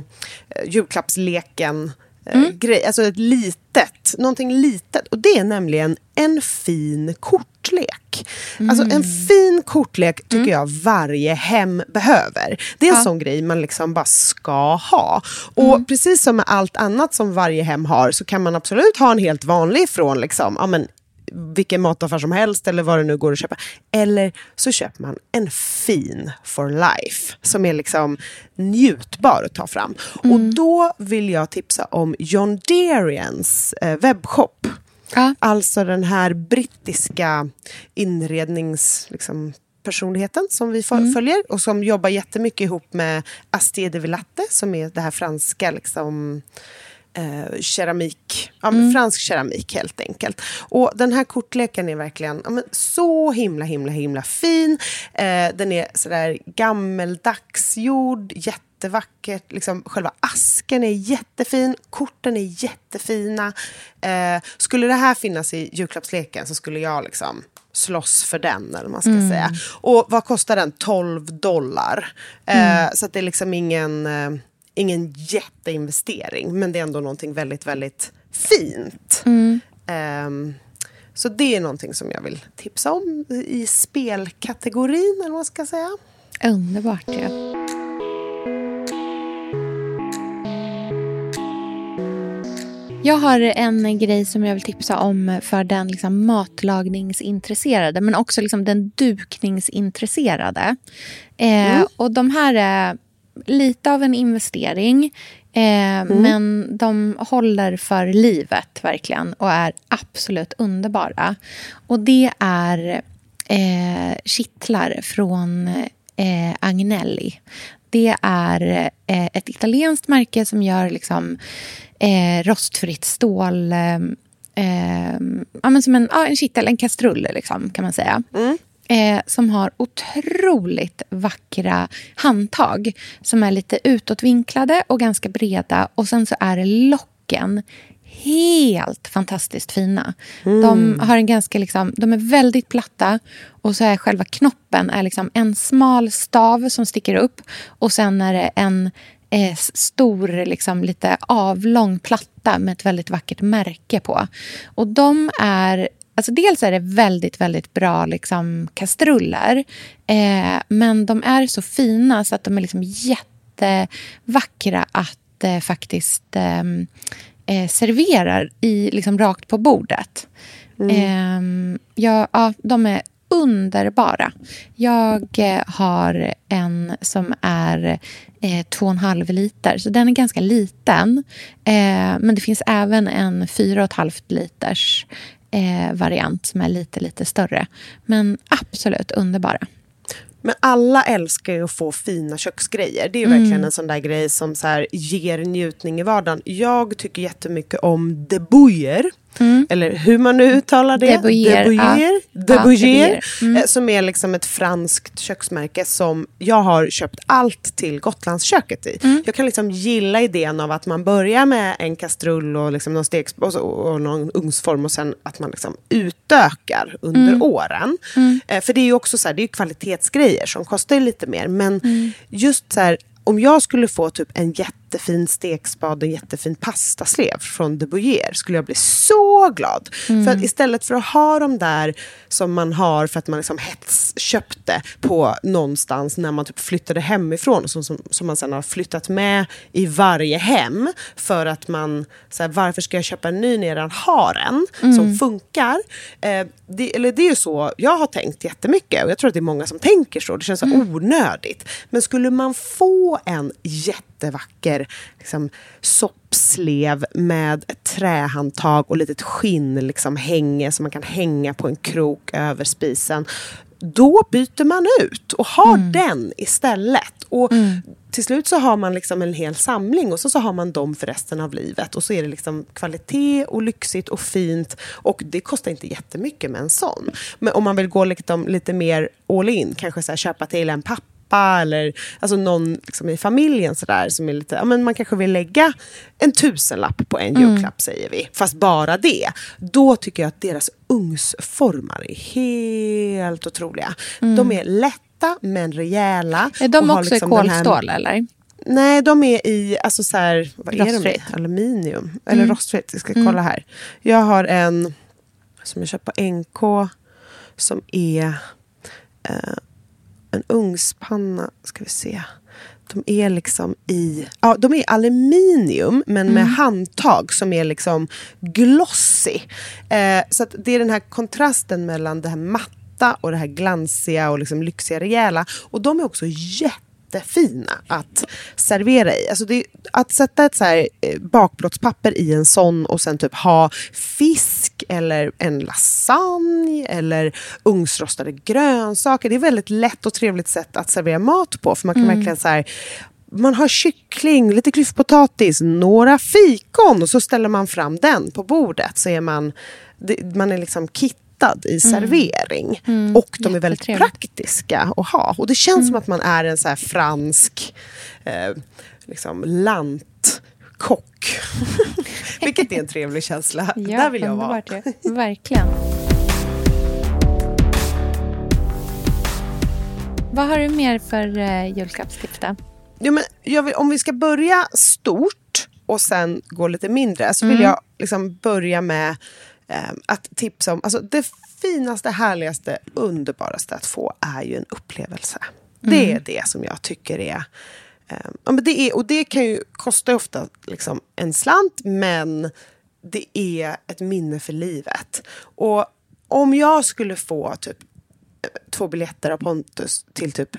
julklappsleken. Mm. Grej, alltså ett litet, någonting litet, och det är nämligen en fin kortlek. Mm. Alltså en fin kortlek tycker mm. jag varje hem behöver. Det är en ja. sån grej man liksom bara ska ha. Och mm. precis som med allt annat som varje hem har, så kan man absolut ha en helt vanlig från liksom, ja men vilken mataffär som helst eller vad det nu går att köpa. Eller så köper man en fin for life som är liksom njutbar att ta fram. Mm. Och då vill jag tipsa om John Derians eh, webbshop. Ja. Alltså den här brittiska inrednings... Liksom, personligheten som vi mm. följer och som jobbar jättemycket ihop med Astier de Villatte som är det här franska liksom eh, keramik, ja, mm. fransk keramik helt enkelt. Och den här kortleken är verkligen ja, men, så himla himla himla fin. Eh, den är sådär gammeldags gjord, jättevackert, liksom själva asken är jättefin, korten är jättefina. Eh, skulle det här finnas i julklappsleken så skulle jag liksom slåss för den, eller vad man ska mm. säga. Och vad kostar den? tolv dollar. Mm. Eh, så att det är liksom ingen, eh, ingen jätteinvestering, men det är ändå någonting väldigt, väldigt fint. Mm. Eh, så det är någonting som jag vill tipsa om i spelkategorin, eller vad man ska säga. Underbart, ja. Jag har en grej som jag vill tipsa om för den liksom matlagningsintresserade, men också liksom den dukningsintresserade. Eh, mm. Och de här är lite av en investering, eh, mm. men de håller för livet verkligen och är absolut underbara. Och det är eh, kittlar från eh, Agnelli. Det är eh, ett italienskt märke som gör liksom eh, rostfritt stål, eh, eh, ja, men som en, ja, en kittel, en kastrull liksom, kan man säga. Mm. Eh, som har otroligt vackra handtag som är lite utåtvinklade och ganska breda. Och sen så är det locken helt fantastiskt fina. Mm. De har en ganska liksom, de är väldigt platta och så är själva knoppen är liksom en smal stav som sticker upp och sen är det en eh, stor liksom lite avlång platta med ett väldigt vackert märke på. Och de är alltså dels är det väldigt väldigt bra liksom kastruller, eh, men de är så fina så att de är liksom jättevackra att eh, faktiskt eh, Eh, serverar i, liksom, rakt på bordet. Mm. Eh, ja, ja, de är underbara. Jag eh, har en som är eh, två och en halv liter. Så den är ganska liten. Eh, men det finns även en fyra och ett halvt liters eh, variant som är lite, lite större. Men absolut underbara. Men alla älskar ju att få fina köksgrejer. Det är ju mm. verkligen en sån där grej som så här ger njutning i vardagen. Jag tycker jättemycket om De Buyer. Mm. Eller hur man nu uttalar det. De Buyer. De Buyer. Ja. De Ja, Buyer. Mm. Som är liksom ett franskt köksmärke som jag har köpt allt till Gotlandsköket i. Mm. Jag kan liksom gilla idén av att man börjar med en kastrull och liksom någon stegs och, så, och någon ugnsform och sen att man liksom utökar under mm. åren. Mm. Eh, för det är ju också så här, det är ju kvalitetsgrejer som kostar lite mer. Men mm. just så här, om jag skulle få typ en jättefin stekspad och en jättefin pastaslev från De Buyer skulle jag bli så glad. Mm. För att istället för att ha dem där som man har för att man liksom hets köpte på någonstans när man typ flyttade hemifrån som, som, som man sedan har flyttat med i varje hem för att man, så här, varför ska jag köpa en ny när jag redan har en mm. som funkar? Eh, det, eller det är ju så jag har tänkt jättemycket och jag tror att det är många som tänker så. Det känns så mm. onödigt. Men skulle man få en jättevacker liksom, soppslev med ett trähandtag och litet skinn liksom, hänge som man kan hänga på en krok över spisen, då byter man ut och har mm. den istället. Och mm. till slut så har man liksom en hel samling och så, så har man dem för resten av livet. Och så är det liksom kvalitet och lyxigt och fint. Och det kostar inte jättemycket med en sån. Men om man vill gå liksom lite mer all in, kanske så här, köpa till en pappa eller alltså någon liksom i familjen så där som är lite, ja men man kanske vill lägga en tusenlapp på en julklapp mm. säger vi, fast bara det, då tycker jag att deras ugnsformar är helt otroliga. Mm. De är lätta men rejäla. Är de och också liksom i kolstål här, eller? Nej, de är i alltså så här, vad är rostfritt. de? Aluminium eller mm. rostfritt. Jag ska kolla mm. här. Jag har en som jag köpt på N K som är eh, en ugnspanna, ska vi se. De är liksom i, ja, de är aluminium men med mm. handtag som är liksom glossy. Eh, så att det är den här kontrasten mellan det här matta och det här glansiga och liksom lyxiga rejäla. Och de är också jätte jättefina att servera i. Alltså det, att sätta ett så här bakplåtspapper i en sån och sen typ ha fisk eller en lasagne eller ugnsrostade grönsaker. Det är väldigt lätt och trevligt sätt att servera mat på, för man kan mm. verkligen så här, man har kyckling, lite klyftpotatis, några fikon och så ställer man fram den på bordet, så är man man är liksom kittad i servering. Mm. Mm. Och de är väldigt praktiska att ha. Och det känns mm. som att man är en så här fransk eh, liksom lantkock. Vilket är en trevlig känsla. Ja, där vill jag vara. Verkligen. Vad har du mer för uh, julklappstips då? Ja, men jag vill, om vi ska börja stort och sen gå lite mindre, så vill mm. jag liksom börja med eh, att tipsa om, alltså det finaste, härligaste, underbaraste att få är ju en upplevelse. Mm. Det är det som jag tycker är, eh, ja, men det är, och det kan ju kosta ofta liksom en slant, men det är ett minne för livet. Och om jag skulle få typ två biljetter av Pontus till typ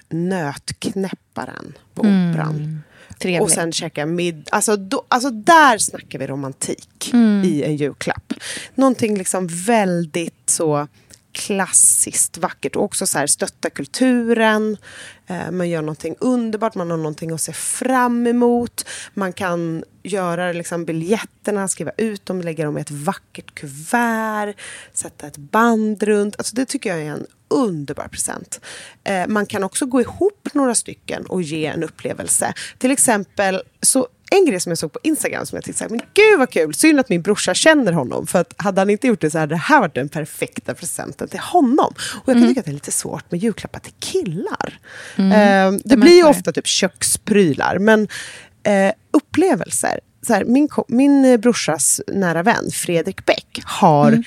Nötknäpparen på Operan. Mm, och sen käka middag. Alltså, då, alltså där snackar vi romantik mm. i en julklapp. Någonting liksom väldigt så klassiskt vackert. Och också så här stötta kulturen. Eh, man gör någonting underbart. Man har någonting att se fram emot. Man kan göra liksom biljetterna, skriva ut dem, lägga dem i ett vackert kuvert. Sätta ett band runt. Alltså det tycker jag är en underbar present. Eh, man kan också gå ihop några stycken och ge en upplevelse. Till exempel, så en grej som jag såg på Instagram som jag tänkte, men gud vad kul, synd att min brorsa känner honom, för att hade han inte gjort det så hade det här varit den perfekta presenten till honom. Och jag kan mm. tycka att det är lite svårt med julklappar till killar. Mm. Eh, det, det blir ju ofta typ köksprylar, men eh, upplevelser. Så här, min, min brorsas nära vän Fredrik Bäck har mm.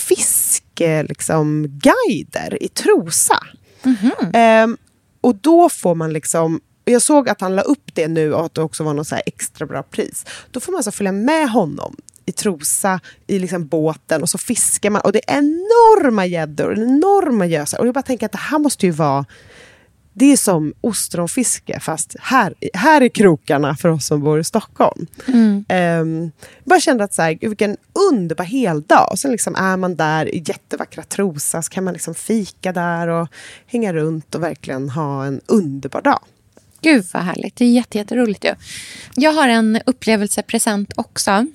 fiske liksom, guider i Trosa. Mm-hmm. Eh, och då får man liksom, jag såg att han la upp det nu och att det också var något så här extra bra pris. Då får man alltså följa med honom i Trosa i liksom båten, och så fiskar man, och det är enorma gäddor, enorma gösar, och jag bara tänker att det här måste ju vara, det är som ostronfiske, fast här, här är krokarna för oss som bor i Stockholm. Mm. Um, bara kände att så här, vilken underbar heldag. Och sen liksom är man där i jättevackra Trosa, så kan man liksom fika där och hänga runt och verkligen ha en underbar dag. Gud vad härligt, det är jätte, jätteroligt ju. Jag har en upplevelsepresent också.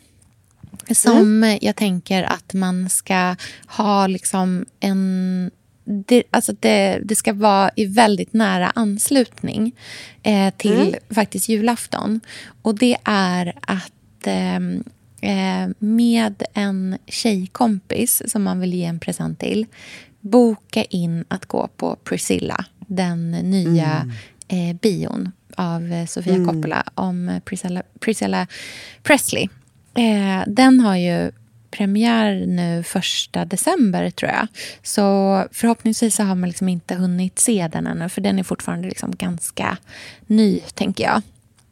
Som mm. jag tänker att man ska ha liksom en... Det, alltså det, det ska vara i väldigt nära anslutning eh, till mm. faktiskt julafton. Och det är att eh, med en tjejkompis som man vill ge en present till, boka in att gå på Priscilla, den nya mm. eh, bion av Sofia mm. Coppola om Priscilla, Priscilla Presley. Eh, den har ju premiär nu första december tror jag. Så förhoppningsvis så har man liksom inte hunnit se den ännu, för den är fortfarande liksom ganska ny, tänker jag.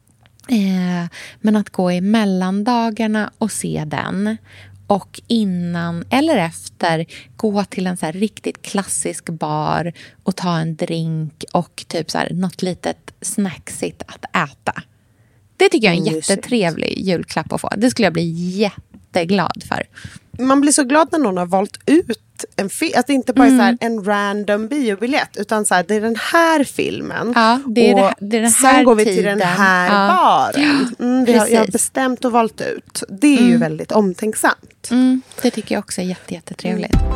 Eh, men att gå i mellandagarna och se den, och innan eller efter gå till en så här riktigt klassisk bar och ta en drink och typ så här något litet snacksigt att äta. Det tycker jag är en jättetrevlig julklapp att få. Det skulle jag bli jätteglad för. Man blir så glad när någon har valt ut en film. Att det inte bara är mm. så här en random biobiljett, utan så här, det är den här filmen. Ja, det är och det, det är den här sen går vi tiden. till den här ja. baren. Mm, vi har, jag har bestämt och valt ut. Det är mm. ju väldigt omtänksamt. Mm, det tycker jag också är jätte, jättetrevligt. Mm.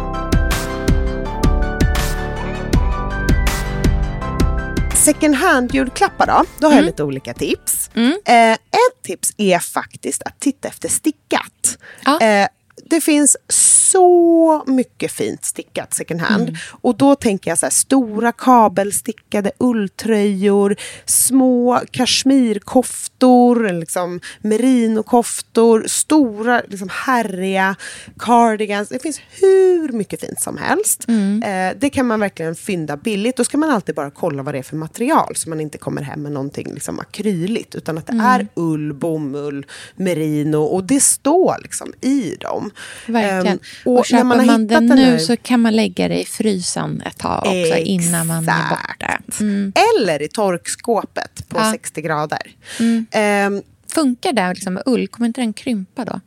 Second hand-julklappar då, då har mm. jag lite olika tips. Mm. Eh, ett tips är faktiskt att titta efter stickat. Ja. Eh, det finns så mycket fint stickat second hand. Mm. Och då tänker jag så här, stora kabelstickade ulltröjor, små kashmirkoftor, liksom merinokoftor, stora liksom härliga cardigans. Det finns hur mycket fint som helst. Mm. Eh, det kan man verkligen fynda billigt. Då ska man alltid bara kolla vad det är för material, så man inte kommer hem med någonting liksom akryligt, utan att det mm. är ull, bomull, merino, och det står liksom i dem. Verkligen. Um, och, och köper när man, har man den den nu här... så kan man lägga det i frysen ett tag också. Exakt. Innan man är borta. Mm. Eller i torkskåpet på ja. sextio grader. Mm. Um, Funkar det liksom med ull? Kommer inte den krympa då?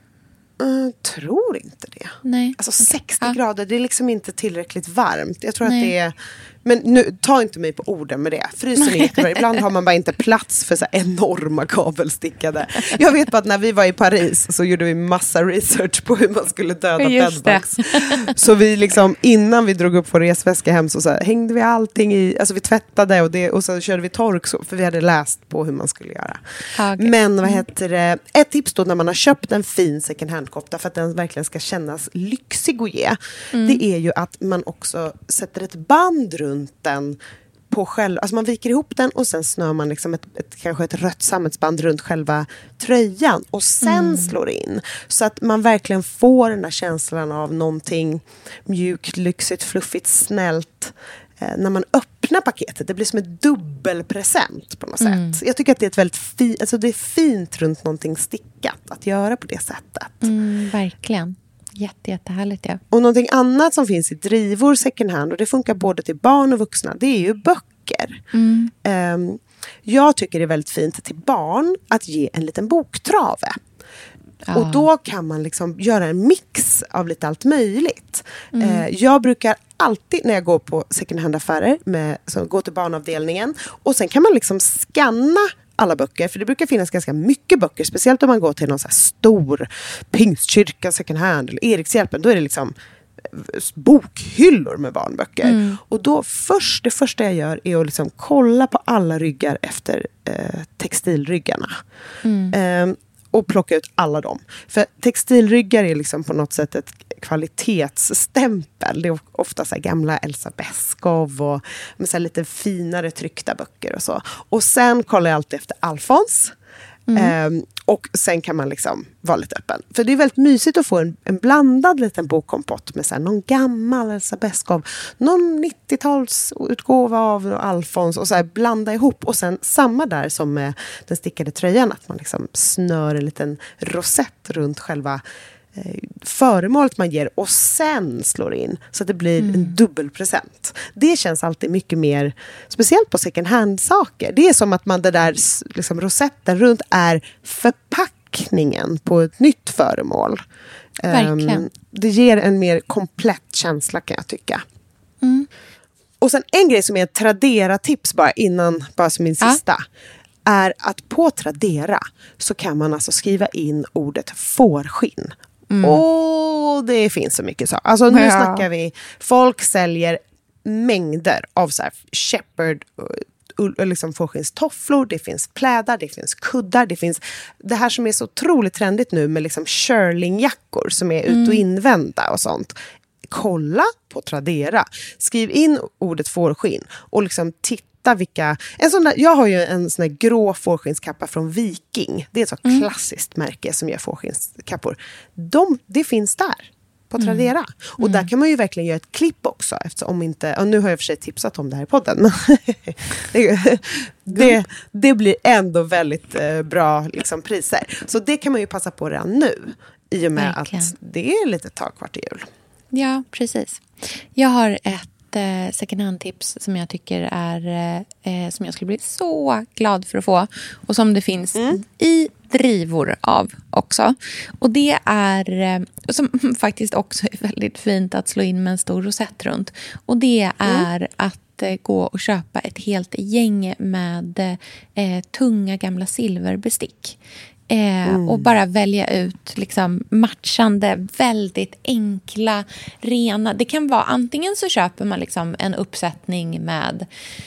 Jag tror inte det. Nej. Alltså sextio ja. grader, det är liksom inte tillräckligt varmt. Jag tror Nej. att det är... Men nu, ta inte mig på orden med det. Frysen är jättebra. Ibland har man bara inte plats för så här enorma kabelstickade. Jag vet bara att när vi var i Paris så gjorde vi massa research på hur man skulle döda bedbugs. Så vi liksom, innan vi drog upp vår resväska hem så, så här, hängde vi allting i, alltså vi tvättade och, det, och så körde vi tork så, för vi hade läst på hur man skulle göra. Ah, okay. Men vad heter det? Ett tips då när man har köpt en fin second hand-kofta för att den verkligen ska kännas lyxig att ge. Mm. Det är ju att man också sätter ett band runt den på själv, alltså man viker ihop den och sen snör man liksom ett, ett, kanske ett rött sammetsband runt själva tröjan och sen mm. slår in. Så att man verkligen får den här känslan av någonting mjukt, lyxigt, fluffigt, snällt eh, när man öppnar paketet. Det blir som ett dubbelpresent på något mm. sätt. Jag tycker att det är ett väldigt fint, alltså det är fint runt någonting stickat att göra på det sättet. Mm, verkligen. Jätte, jättehärligt, ja. Och någonting annat som finns i drivor second hand, och det funkar både till barn och vuxna, det är ju böcker. Mm. Um, jag tycker det är väldigt fint till barn att ge en liten boktrave. Ah. Och då kan man liksom göra en mix av lite allt möjligt. Mm. Uh, jag brukar alltid när jag går på second hand-affärer med, så går till barnavdelningen, och sen kan man liksom scanna alla böcker, för det brukar finnas ganska mycket böcker, speciellt om man går till någon så här stor Pingstkyrka second hand eller Erikshjälpen, då är det liksom bokhyllor med barnböcker. Mm. Och då först, det första jag gör är att liksom kolla på alla ryggar efter eh, textilryggarna. Mm. Eh, och plocka ut alla dem. För textilryggar är liksom på något sätt ett kvalitetsstämpel. Det är ofta så här gamla Elsa Beskow och med så här lite finare tryckta böcker och så. Och sen kollar jag alltid efter Alfons. Mm. Um, och sen kan man liksom vara lite öppen. För det är väldigt mysigt att få en, en blandad liten bokkompott med så här någon gammal Elsa Beskow, någon nittiotalsutgåva av Alfons, och så här blanda ihop. Och sen samma där som med den stickade tröjan, att man liksom snör en liten rosett runt själva föremålet man ger och sen slår in så att det blir mm. en dubbelpresent. Det känns alltid mycket mer, speciellt på second hand-saker. Det är som att man det där liksom, rosetten runt är förpackningen på ett nytt föremål. Verkligen. Um, det ger en mer komplett känsla, kan jag tycka. Mm. Och sen en grej som är ett Tradera-tips bara innan, bara som min sista, ja. är att på Tradera så kan man alltså skriva in ordet fårskinn. Mm. Och det finns så mycket så. Alltså nu ja. snackar vi, folk säljer mängder av så här shepherd och liksom fårskinnstofflor, det finns plädar, det finns kuddar, det finns det här som är så otroligt trendigt nu med liksom shirlingjackor som är ut- och invända och sånt. Kolla på Tradera. Skriv in ordet fårskinn och liksom titta vilka, en sån där, jag har ju en sån där grå fårskinnskappa från Viking. Det är ett så mm. klassiskt märke som gör fårskinnskappor. De, det finns där på Tradera. Mm. Och mm. där kan man ju verkligen göra ett klipp också, eftersom om inte, och nu har jag för sig tipsat om det här i podden, men det, det, det blir ändå väldigt eh, bra liksom, priser. Så det kan man ju passa på redan nu, i och med verkligen. Att det är lite tag kvar till jul. Ja, precis. Jag har ett eh, second hand-tips som jag tycker är eh, som jag skulle bli så glad för att få, och som det finns mm. i drivor av också. Och det är eh, som faktiskt också är väldigt fint att slå in med en stor rosett runt. Och det är mm. att eh, gå och köpa ett helt gäng med eh, tunga gamla silverbestick. Eh, mm. Och bara välja ut liksom matchande, väldigt enkla, rena. Det kan vara, antingen så köper man liksom en uppsättning med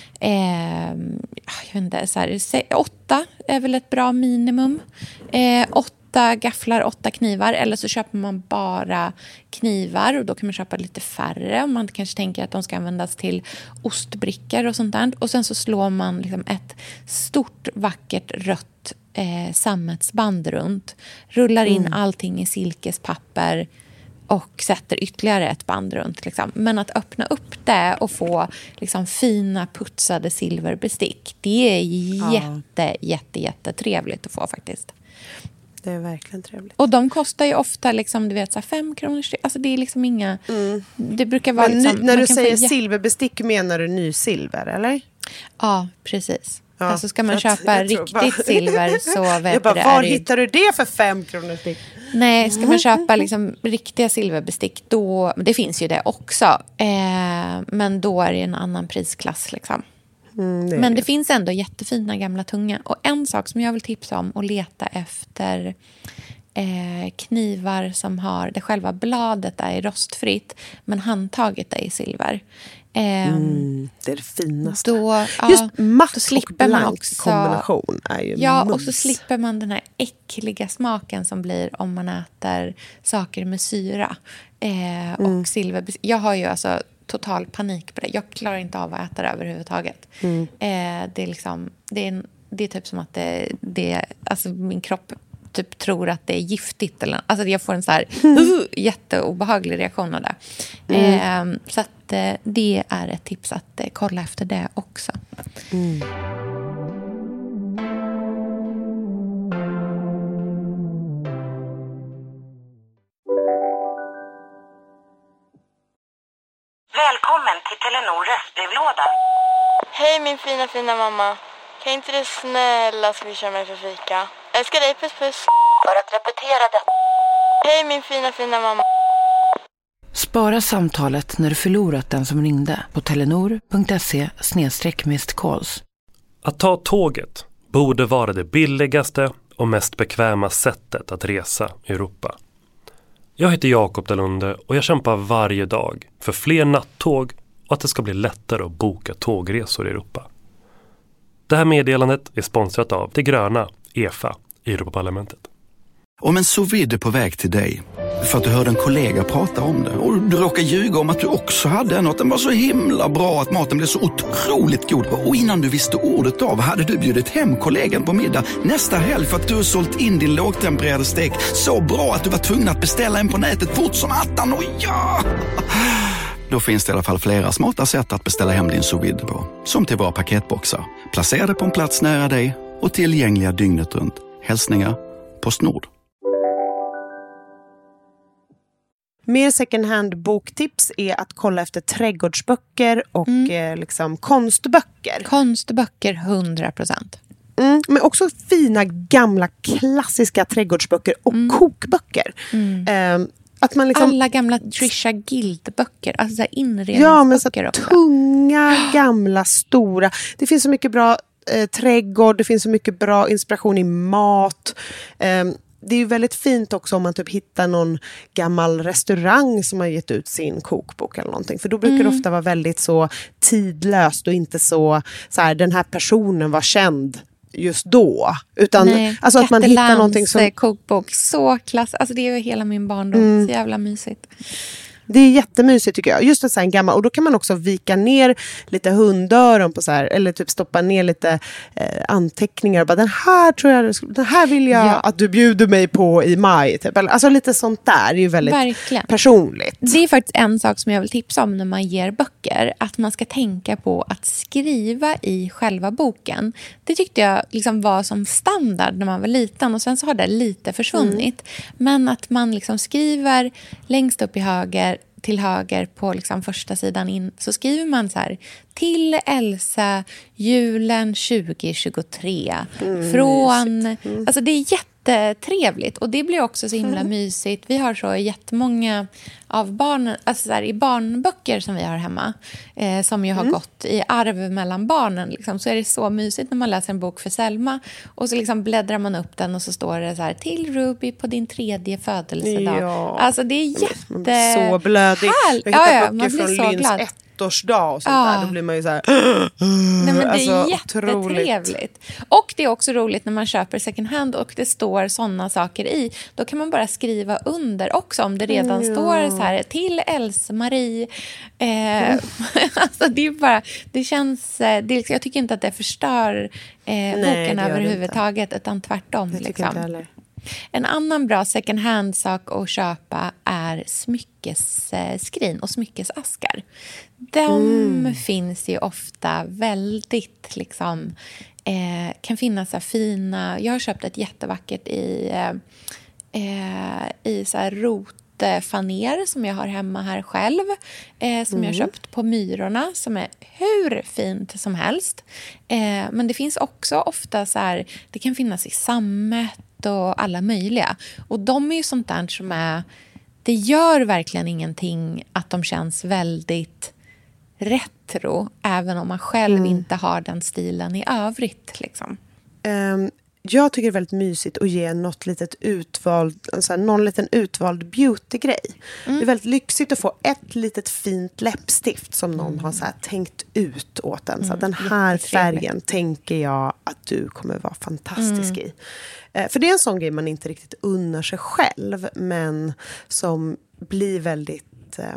eh, jag vet inte, så här, åtta är väl ett bra minimum. Eh, åtta gafflar, åtta knivar. Eller så köper man bara knivar, och då kan man köpa lite färre. Man kanske tänker att de ska användas till ostbrickor och sånt där. Och sen så slår man liksom ett stort, vackert, rött Eh, sammetsband runt, rullar in mm. allting i silkespapper och sätter ytterligare ett band runt liksom. Men att öppna upp det och få liksom fina putsade silverbestick, det är jätte, ja. jätte, jätte trevligt att få faktiskt. Det är verkligen trevligt. Och de kostar ju ofta liksom, du vet, så här fem kronor styck. Alltså det är liksom inga... Mm. Det brukar vara Men liksom... Ny, när du säger få... silverbestick menar du nysilver, eller? Ja, precis. Ja, alltså ska man att, köpa riktigt bara... silver så vet jag bara, det, var är hittar du det för fem kronor styck? Nej, ska man köpa liksom riktiga silverbestick då... Det finns ju det också. Eh, men då är det en annan prisklass liksom. Mm, det men det, det finns ändå jättefina gamla tunga. Och en sak som jag vill tipsa om och leta efter eh, knivar som har det själva bladet är rostfritt men handtaget är i silver. Eh, mm, det är det finaste. Då, Just ja, matt då och blank också, kombination är ju ja, mums. och så slipper man den här äckliga smaken som blir om man äter saker med syra. Eh, och mm. silver. Jag har ju alltså total panik på det. Jag klarar inte av att äta det överhuvudtaget. Mm. Eh, det är liksom det är, det är typ som att det, det alltså min kropp typ tror att det är giftigt eller alltså jag får en så här mm. uh, jätteobehaglig reaktion av det. Mm. Eh, så att eh, det är ett tips att eh, kolla efter det också. Mm. Välkommen till Telenor röstbrevlåda. Hej min fina fina mamma. Kan inte du snälla swisha mig för fika? Älskar dig, puss puss. För att repetera det. Hej min fina fina mamma. Spara samtalet när du förlorat den som ringde på telenor punkt se snedstreck missed calls. Att ta tåget borde vara det billigaste och mest bekväma sättet att resa i Europa. Jag heter Jakob Dalunde och jag kämpar varje dag för fler nattåg och att det ska bli lättare att boka tågresor i Europa. Det här meddelandet är sponsrat av Det gröna, E F A, i Europaparlamentet. Om en sous vide är på väg till dig för att du hörde en kollega prata om det och du råkar ljuga om att du också hade en och att den var så himla bra att maten blev så otroligt god. Och innan du visste ordet av hade du bjudit hem kollegan på middag nästa helg för att du har sålt in din lågtempererade stek så bra att du var tvungen att beställa en på nätet fort som attan. Och ja! Då finns det i alla fall flera smarta sätt att beställa hem din sous vide på. Som till våra paketboxar. Placerade på en plats nära dig och tillgängliga dygnet runt. Hälsningar PostNord. Mer second hand boktips är att kolla efter trädgårdsböcker och mm. eh, liksom konstböcker. Konstböcker hundra procent. Mm, men också fina gamla klassiska trädgårdsböcker och mm. kokböcker. Mm. Eh, att man liksom... Alla gamla Trisha Guild-böcker, alltså så här inredningsböcker. Ja, men så också. Tunga, gamla, stora. Det finns så mycket bra eh, trädgård, det finns så mycket bra inspiration i mat. Eh, Det är ju väldigt fint också om man typ hittar någon gammal restaurang som har gett ut sin kokbok eller någonting. För då brukar mm. det ofta vara väldigt så tidlöst och inte så, så här, den här personen var känd just då. Utan Nej, alltså att man hittar någonting som... kokbok, så klass. Alltså det är ju hela min barndom, mm. så jävla mysigt. Det är jättemysigt tycker jag. Just att så här en gammal, och då kan man också vika ner lite hundöron på så här, eller typ stoppa ner lite eh, anteckningar. Bara, den här tror jag, den här vill jag ja. att du bjuder mig på i maj. Typ. Alltså lite sånt där är ju väldigt Verkligen. personligt. Det är faktiskt en sak som jag vill tipsa om när man ger böcker. Att man ska tänka på att skriva i själva boken. Det tyckte jag liksom var som standard när man var liten. Och sen så har det lite försvunnit. Mm. Men att man liksom skriver längst upp i höger till höger på liksom första sidan in, så skriver man så här: till Elsa, julen tjugo tjugotre mm, från mm. alltså det är jättetrevligt och det blir också så himla mm. mysigt. Vi har så jättemånga av barnen, alltså så här, i barnböcker som vi har hemma eh, som ju har mm. gått i arv mellan barnen liksom, så är det så mysigt när man läser en bok för Selma och så liksom bläddrar man upp den och så står det så här: till Ruby på din tredje födelsedag. Ja. Alltså det är jätte så blödig. Jag hittar ja, ja, man blir från så Lynns glad. ettårsdag och sånt ja. där. Då blir man ju så här... Nej, men det alltså, är jättetrevligt. Och det är också roligt när man köper second hand och det står sådana saker i. Då kan man bara skriva under också om det redan ja. står så här: till Else-Marie. Eh, mm. alltså det är bara, det känns, det, jag tycker inte att det förstör eh, Nej, boken överhuvudtaget, utan tvärtom. Jag liksom. inte heller. En annan bra second hand-sak att köpa är smyckesskrin och smyckesaskar. De mm. finns ju ofta väldigt liksom, eh, kan finnas så här fina... Jag har köpt ett jättevackert i, eh, i så här rotfaner som jag har hemma här själv. Eh, som mm. jag har köpt på Myrorna, som är hur fint som helst. Eh, men det finns också ofta så här... Det kan finnas i sammet och alla möjliga. Och de är ju sånt där som är... Det gör verkligen ingenting att de känns väldigt retro, även om man själv mm. inte har den stilen i övrigt. Liksom. Um, jag tycker det är väldigt mysigt att ge något litet utvald, alltså någon liten utvald beautygrej. Mm. Det är väldigt lyxigt att få ett litet fint läppstift som någon mm. har så här tänkt ut åt en. Mm. Så den här färgen tänker jag att du kommer vara fantastisk mm. i. För det är en sån grej man inte riktigt unnar sig själv, men som blir väldigt eh,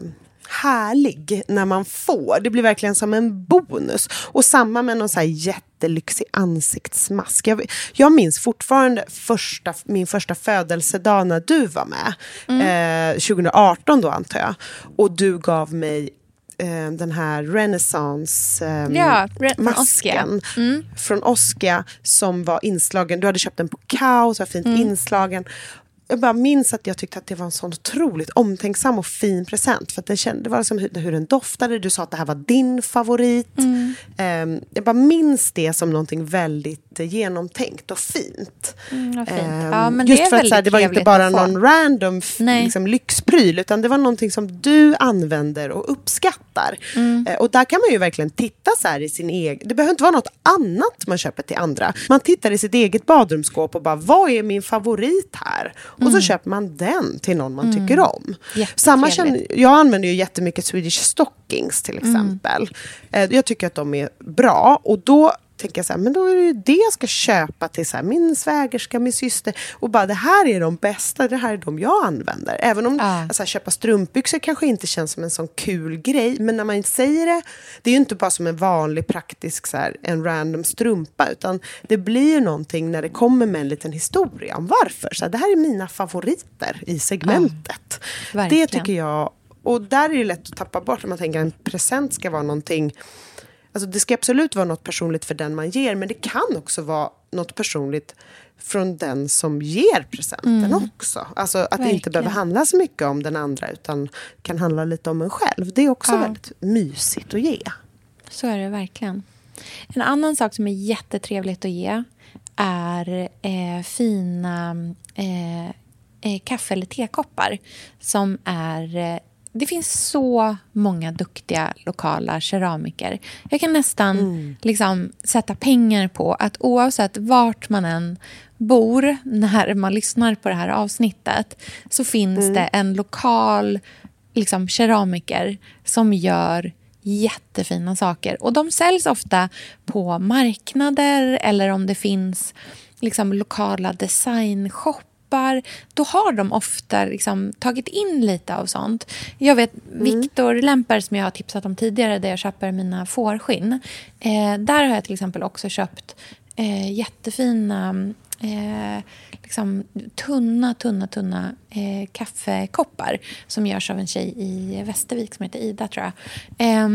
härlig när man får. Det blir verkligen som en bonus. Och samma med någon så här jättelyxig ansiktsmask. Jag, jag minns fortfarande första, min första födelsedag när du var med. Mm. Eh, tjugo arton då, antar jag. Och du gav mig den här Renaissance eh, ja, masken mm. från Oskia som var inslagen. Du hade köpt den på Kaos, var fint mm. inslagen. Jag bara minns att jag tyckte att det var en sån otroligt omtänksam och fin present. För att det, kände, det var liksom hur, hur den doftade. Du sa att det här var din favorit. Mm. Um, jag bara minns det som någonting väldigt uh, genomtänkt och fint. Mm, vad fint. Um, ja, men just det för att så här, det var inte bara någon random f- liksom, lyxpryl. Utan det var någonting som du använder och uppskattar. Mm. Uh, och där kan man ju verkligen titta så här i sin egen... Det behöver inte vara något annat man köper till andra. Man tittar i sitt eget badrumsskåp och bara, vad är min favorit här? Och så mm. köper man den till någon man mm. tycker om. Samma känner, jag använder ju jättemycket Swedish stockings till exempel. Mm. Jag tycker att de är bra. Och då tänker jag så här, men då är det ju det jag ska köpa till så här, min svägerska, min syster. Och bara, det här är de bästa, det här är de jag använder. Även om ah. alltså, köpa strumpbyxor kanske inte känns som en sån kul grej. Men när man inte säger det, det är ju inte bara som en vanlig praktisk, så här, en random strumpa. Utan det blir ju någonting när det kommer med en liten historia om varför. Så här, det här är mina favoriter i segmentet. Ah, det tycker jag, och där är det lätt att tappa bort om man tänker att en present ska vara någonting. Alltså det ska absolut vara något personligt för den man ger. Men det kan också vara något personligt från den som ger presenten mm. också. Alltså att Verkligen. Det inte behöver handla så mycket om den andra. Utan kan handla lite om en själv. Det är också ja. väldigt mysigt att ge. Så är det verkligen. En annan sak som är jättetrevligt att ge är eh, fina eh, eh, kaffe- eller tekoppar. Som är... Eh, Det finns så många duktiga lokala keramiker. Jag kan nästan mm. liksom, sätta pengar på att oavsett vart man än bor när man lyssnar på det här avsnittet så finns mm. det en lokal liksom, keramiker som gör jättefina saker. Och de säljs ofta på marknader eller om det finns liksom, lokala designshop. Då har de ofta liksom tagit in lite av sånt. Jag vet, mm. Viktor Lemper som jag har tipsat om tidigare där jag köper mina fårskinn. Eh, där har jag till exempel också köpt eh, jättefina eh, liksom tunna, tunna, tunna eh, kaffekoppar som görs av en tjej i Västervik som heter Ida, tror jag. Eh,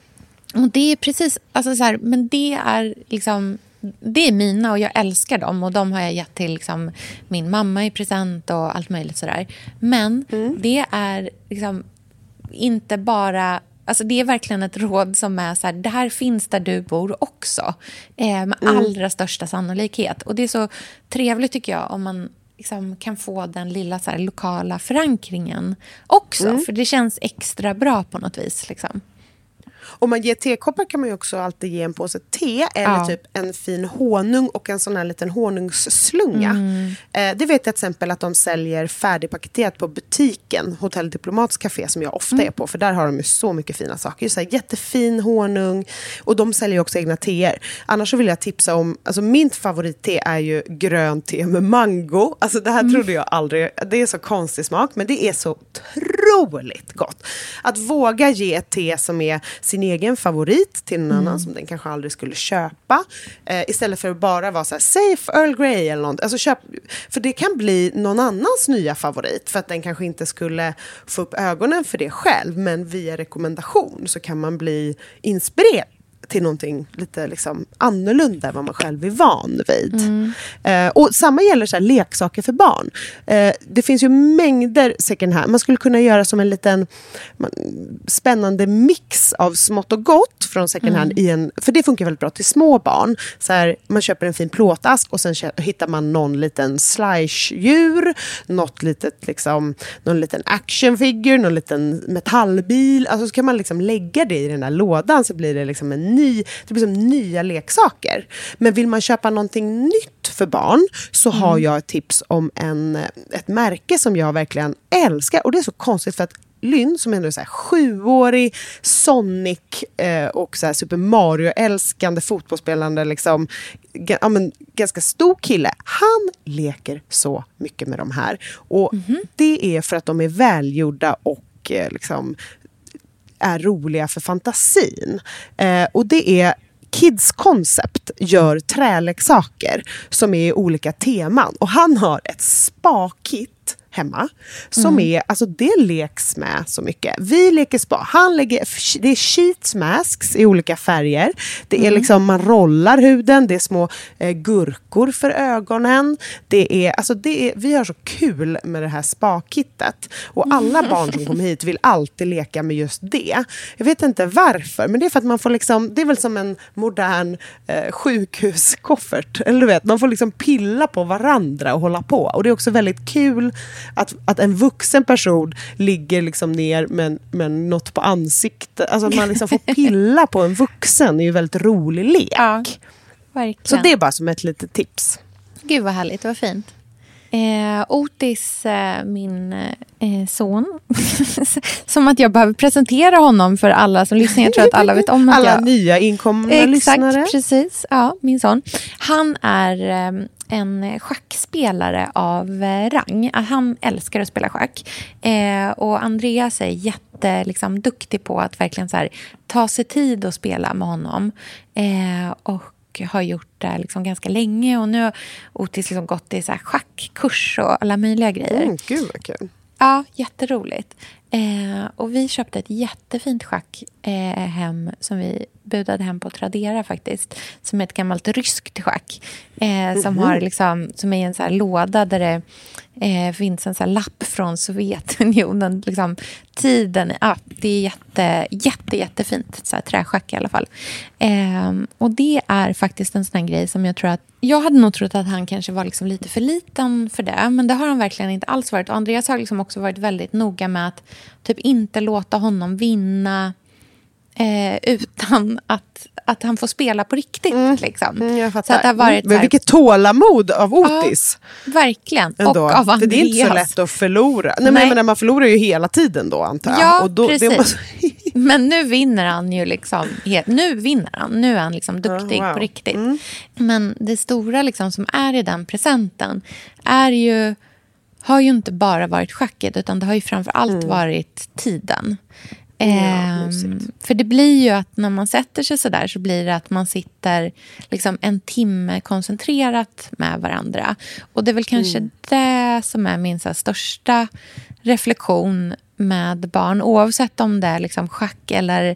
och det är precis, alltså så här, men det är liksom... Det är mina och jag älskar dem. Och de har jag gett till liksom, min mamma i present och allt möjligt sådär. Men mm. det är liksom inte bara... Alltså det är verkligen ett råd som är så här, det här finns där du bor också. Eh, med mm. allra största sannolikhet. Och det är så trevligt tycker jag om man liksom kan få den lilla så här, lokala förankringen också. Mm. För det känns extra bra på något vis liksom. Om man ger tekoppar kan man ju också alltid ge en påse te eller ja. typ en fin honung och en sån här liten honungsslunga. Mm. Eh, det vet jag till exempel att de säljer färdigpaketerat på butiken, Hotell Diplomats café som jag ofta mm. är på, för där har de ju så mycket fina saker. Så här, jättefin honung och de säljer också egna teer. Annars så vill jag tipsa om, alltså min favoritte är ju grönt te med mango. Alltså det här mm. trodde jag aldrig, det är så konstig smak men det är så otroligt gott. Att våga ge ett te som är sin egen favorit till någon mm. annan som den kanske aldrig skulle köpa. Eh, istället för att bara vara så här safe Earl Grey eller något. Alltså köp, för det kan bli någon annans nya favorit för att den kanske inte skulle få upp ögonen för det själv. Men via rekommendation så kan man bli inspirerad till någonting lite liksom annorlunda än vad man själv är van vid. Mm. Eh, och samma gäller så här, leksaker för barn. Eh, det finns ju mängder second hand. Man skulle kunna göra som en liten man, spännande mix av smått och gott från second hand. Mm. I en, för det funkar väldigt bra till små barn. Så här, man köper en fin plåtask och sen kö- hittar man någon liten slice-djur, något litet, liksom, någon liten actionfigur, någon liten metallbil. Alltså så kan man liksom lägga det i den där lådan så blir det liksom en ny, det blir som nya leksaker. Men vill man köpa någonting nytt för barn så mm. har jag ett tips om en, ett märke som jag verkligen älskar. Och det är så konstigt för att Lynn, som ändå är så här sjuårig Sonic eh, och så här Super Mario-älskande fotbollsspelande liksom, g- ja, men, ganska stor kille. Han leker så mycket med de här. Och mm-hmm. det är för att de är välgjorda och eh, liksom är roliga för fantasin. Eh, och det är Kids Concept gör träleksaker som är i olika teman. Och han har ett spa-kit hemma som mm. är, alltså det leks med så mycket. Vi leker spa. Han lägger, det är sheet masks i olika färger. Det är mm. liksom, man rollar huden. Det är små eh, gurkor för ögonen. Det är, alltså det är, vi har så kul med det här spa-kittet. Och alla barn som kommer hit vill alltid leka med just det. Jag vet inte varför, men det är för att man får liksom, det är väl som en modern eh, sjukhuskoffert. Eller du vet, man får liksom pilla på varandra och hålla på. Och det är också väldigt kul Att, att en vuxen person ligger liksom ner med, med något på ansiktet. Alltså att man liksom får pilla på en vuxen är ju väldigt rolig lek. Ja, verkligen. Så det är bara som ett litet tips. Gud vad härligt, det var fint. Eh, Otis, eh, min eh, son. Som att jag behöver presentera honom för alla som lyssnar. Jag tror att alla vet om att alla jag... nya inkomna Exakt, lyssnare. Precis. Ja, min son. Han är eh, en schackspelare av eh, rang. Han älskar att spela schack. Eh, och Andreas är jätte, liksom, duktig på att verkligen så här, ta sig tid att spela med honom. Eh, och har gjort det liksom ganska länge och nu har Otis liksom gått i så här schackkurs och alla möjliga grejer. Mm, gud vad kul. Ja, jätteroligt. Eh, och vi köpte ett jättefint schack eh, hem som vi budade hem på Tradera faktiskt. Som är ett gammalt ryskt schack. Eh, mm-hmm. Som har liksom, som är en så här låda där det eh, finns en så här lapp från Sovjetunionen. Liksom, tiden, ja, det är jätte, jätte, jättefint. Så här träschack i alla fall. Eh, och det är faktiskt en sån här grej som jag tror att jag hade nog trott att han kanske var liksom lite för liten för det. Men det har han verkligen inte alls varit. Och Andreas har liksom också varit väldigt noga med att typ inte låta honom vinna eh, utan att, att han får spela på riktigt. Mm. Liksom. Mm, jag så att det har varit Men vilket tålamod av Otis. Ja, verkligen. Ändå. Och av Andreas. För det är inte så lätt att förlora. Nej, Nej. Men, men man förlorar ju hela tiden då, antar jag. Ja, och då, precis. Det måste... Men nu vinner han ju liksom, nu vinner han, nu är han liksom duktig oh, wow. på riktigt. Mm. Men det stora liksom som är i den presenten är ju, har ju inte bara varit schacket utan det har ju framförallt mm. varit tiden. Ja, ehm, för det blir ju att när man sätter sig så där så blir det att man sitter liksom en timme koncentrerat med varandra. Och det är väl kanske mm. det som är min så här, största reflektion med barn, oavsett om det är liksom schack eller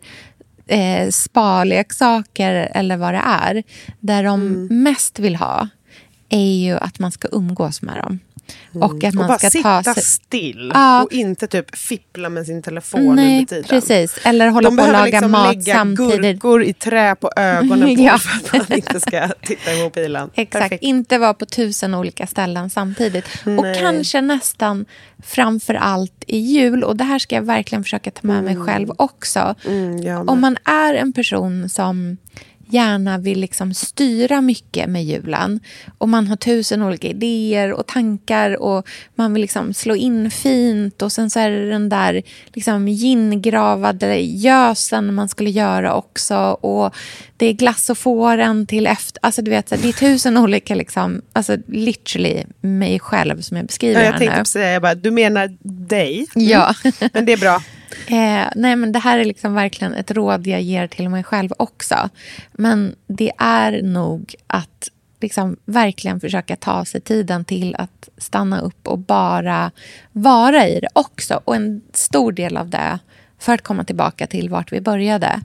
eh, spa-leksaker eller vad det är. Där de mm. mest vill ha är ju att man ska umgås med dem. Mm. Och att man och bara ska sitta ta sig... still ja. och inte typ fippla med sin telefon Nej, under tiden. Precis. Eller hålla de på och laga liksom mat samtidigt. De gurkor i trä på ögonen på ja. för att man inte ska titta i mobilen. Exakt, Perfekt. Inte vara på tusen olika ställen samtidigt. Nej. Och kanske nästan framför allt i jul, och det här ska jag verkligen försöka ta med mm. mig själv också. Mm, om man är en person som gärna vill liksom styra mycket med julen och man har tusen olika idéer och tankar och man vill liksom slå in fint och sen så är det den där liksom gingravade gösen man skulle göra också och det är glass och fåren till efter, alltså du vet så det är tusen olika liksom, alltså literally mig själv som jag beskriver ja, jag här tänkte nu. säga bara, du menar dig? Mm. Ja. Men det är bra. Eh, nej men det här är liksom verkligen ett råd jag ger till mig själv också. Men det är nog att liksom verkligen försöka ta sig tiden till att stanna upp och bara vara i det också. Och en stor del av det, för att komma tillbaka till vart vi började,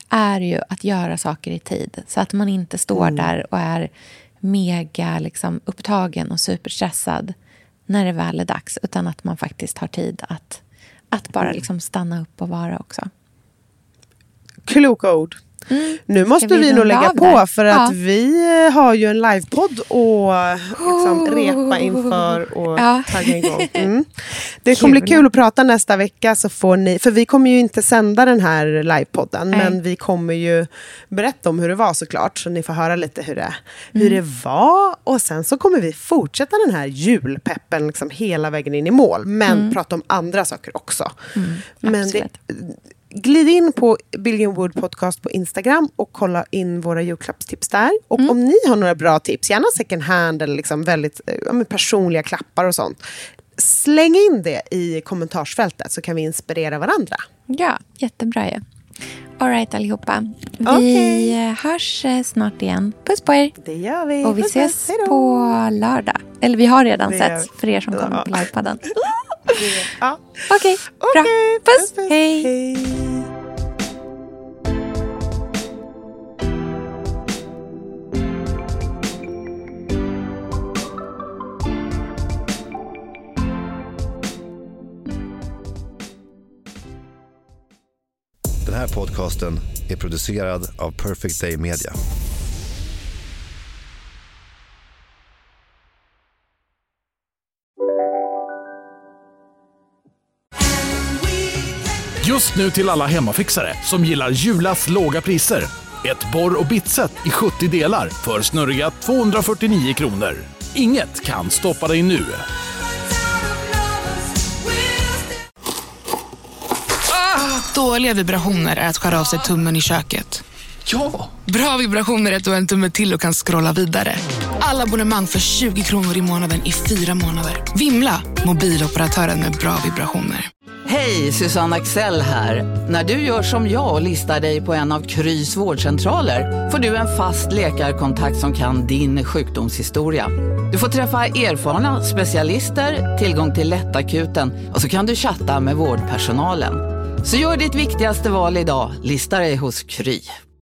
är ju att göra saker i tid. Så att man inte står mm. där och är mega liksom, upptagen och superstressad när det väl är dags. Utan att man faktiskt har tid att, att bara liksom, stanna upp och vara också. Kloka ord. Mm. Nu måste vi, vi nog lägga på där? För att ja. vi har ju en livepodd och liksom repa inför och ja. tagga igång. Mm. Det kommer bli kul att prata nästa vecka, så får ni, för vi kommer ju inte sända den här livepodden, Nej. men vi kommer ju berätta om hur det var såklart, så ni får höra lite hur det, hur mm. det var, och sen så kommer vi fortsätta den här julpeppen liksom hela vägen in i mål, men mm. prata om andra saker också. Mm. Men det, glid in på Billion Wood Podcast på Instagram och kolla in våra julklappstips där. Och mm. om ni har några bra tips, gärna second hand eller liksom väldigt ja, personliga klappar och sånt, släng in det i kommentarsfältet så kan vi inspirera varandra. Ja, jättebra ju. All right allihopa. Vi okay. hörs snart igen. Puss på er. Det gör vi. Och vi puss, ses puss. på lördag. Eller vi har redan det sett för er som ja. kommer på livepodden. Ja. Okej, okay, bra. Okay, puss, puss, puss. Hej. Hej. Den här podcasten är producerad av Perfect Day Media. Just nu till alla hemmafixare som gillar Julas låga priser. Ett borr- och bitset i sjuttio delar för snurriga tvåhundrafyrtionio kronor. Inget kan stoppa dig nu. Dåliga vibrationer är att skära av sig tummen i köket. Ja! Bra vibrationer är att du har en tumme till och kan scrolla vidare. Alla abonnemang för tjugo kronor i månaden i fyra månader. Vimla, mobiloperatören med bra vibrationer. Hej, Susanne Axel här. När du gör som jag och listar dig på en av Krys vårdcentraler får du en fast läkarkontakt som kan din sjukdomshistoria. Du får träffa erfarna specialister, tillgång till lättakuten och så kan du chatta med vårdpersonalen. Så gör ditt viktigaste val idag, listar dig hos Kry.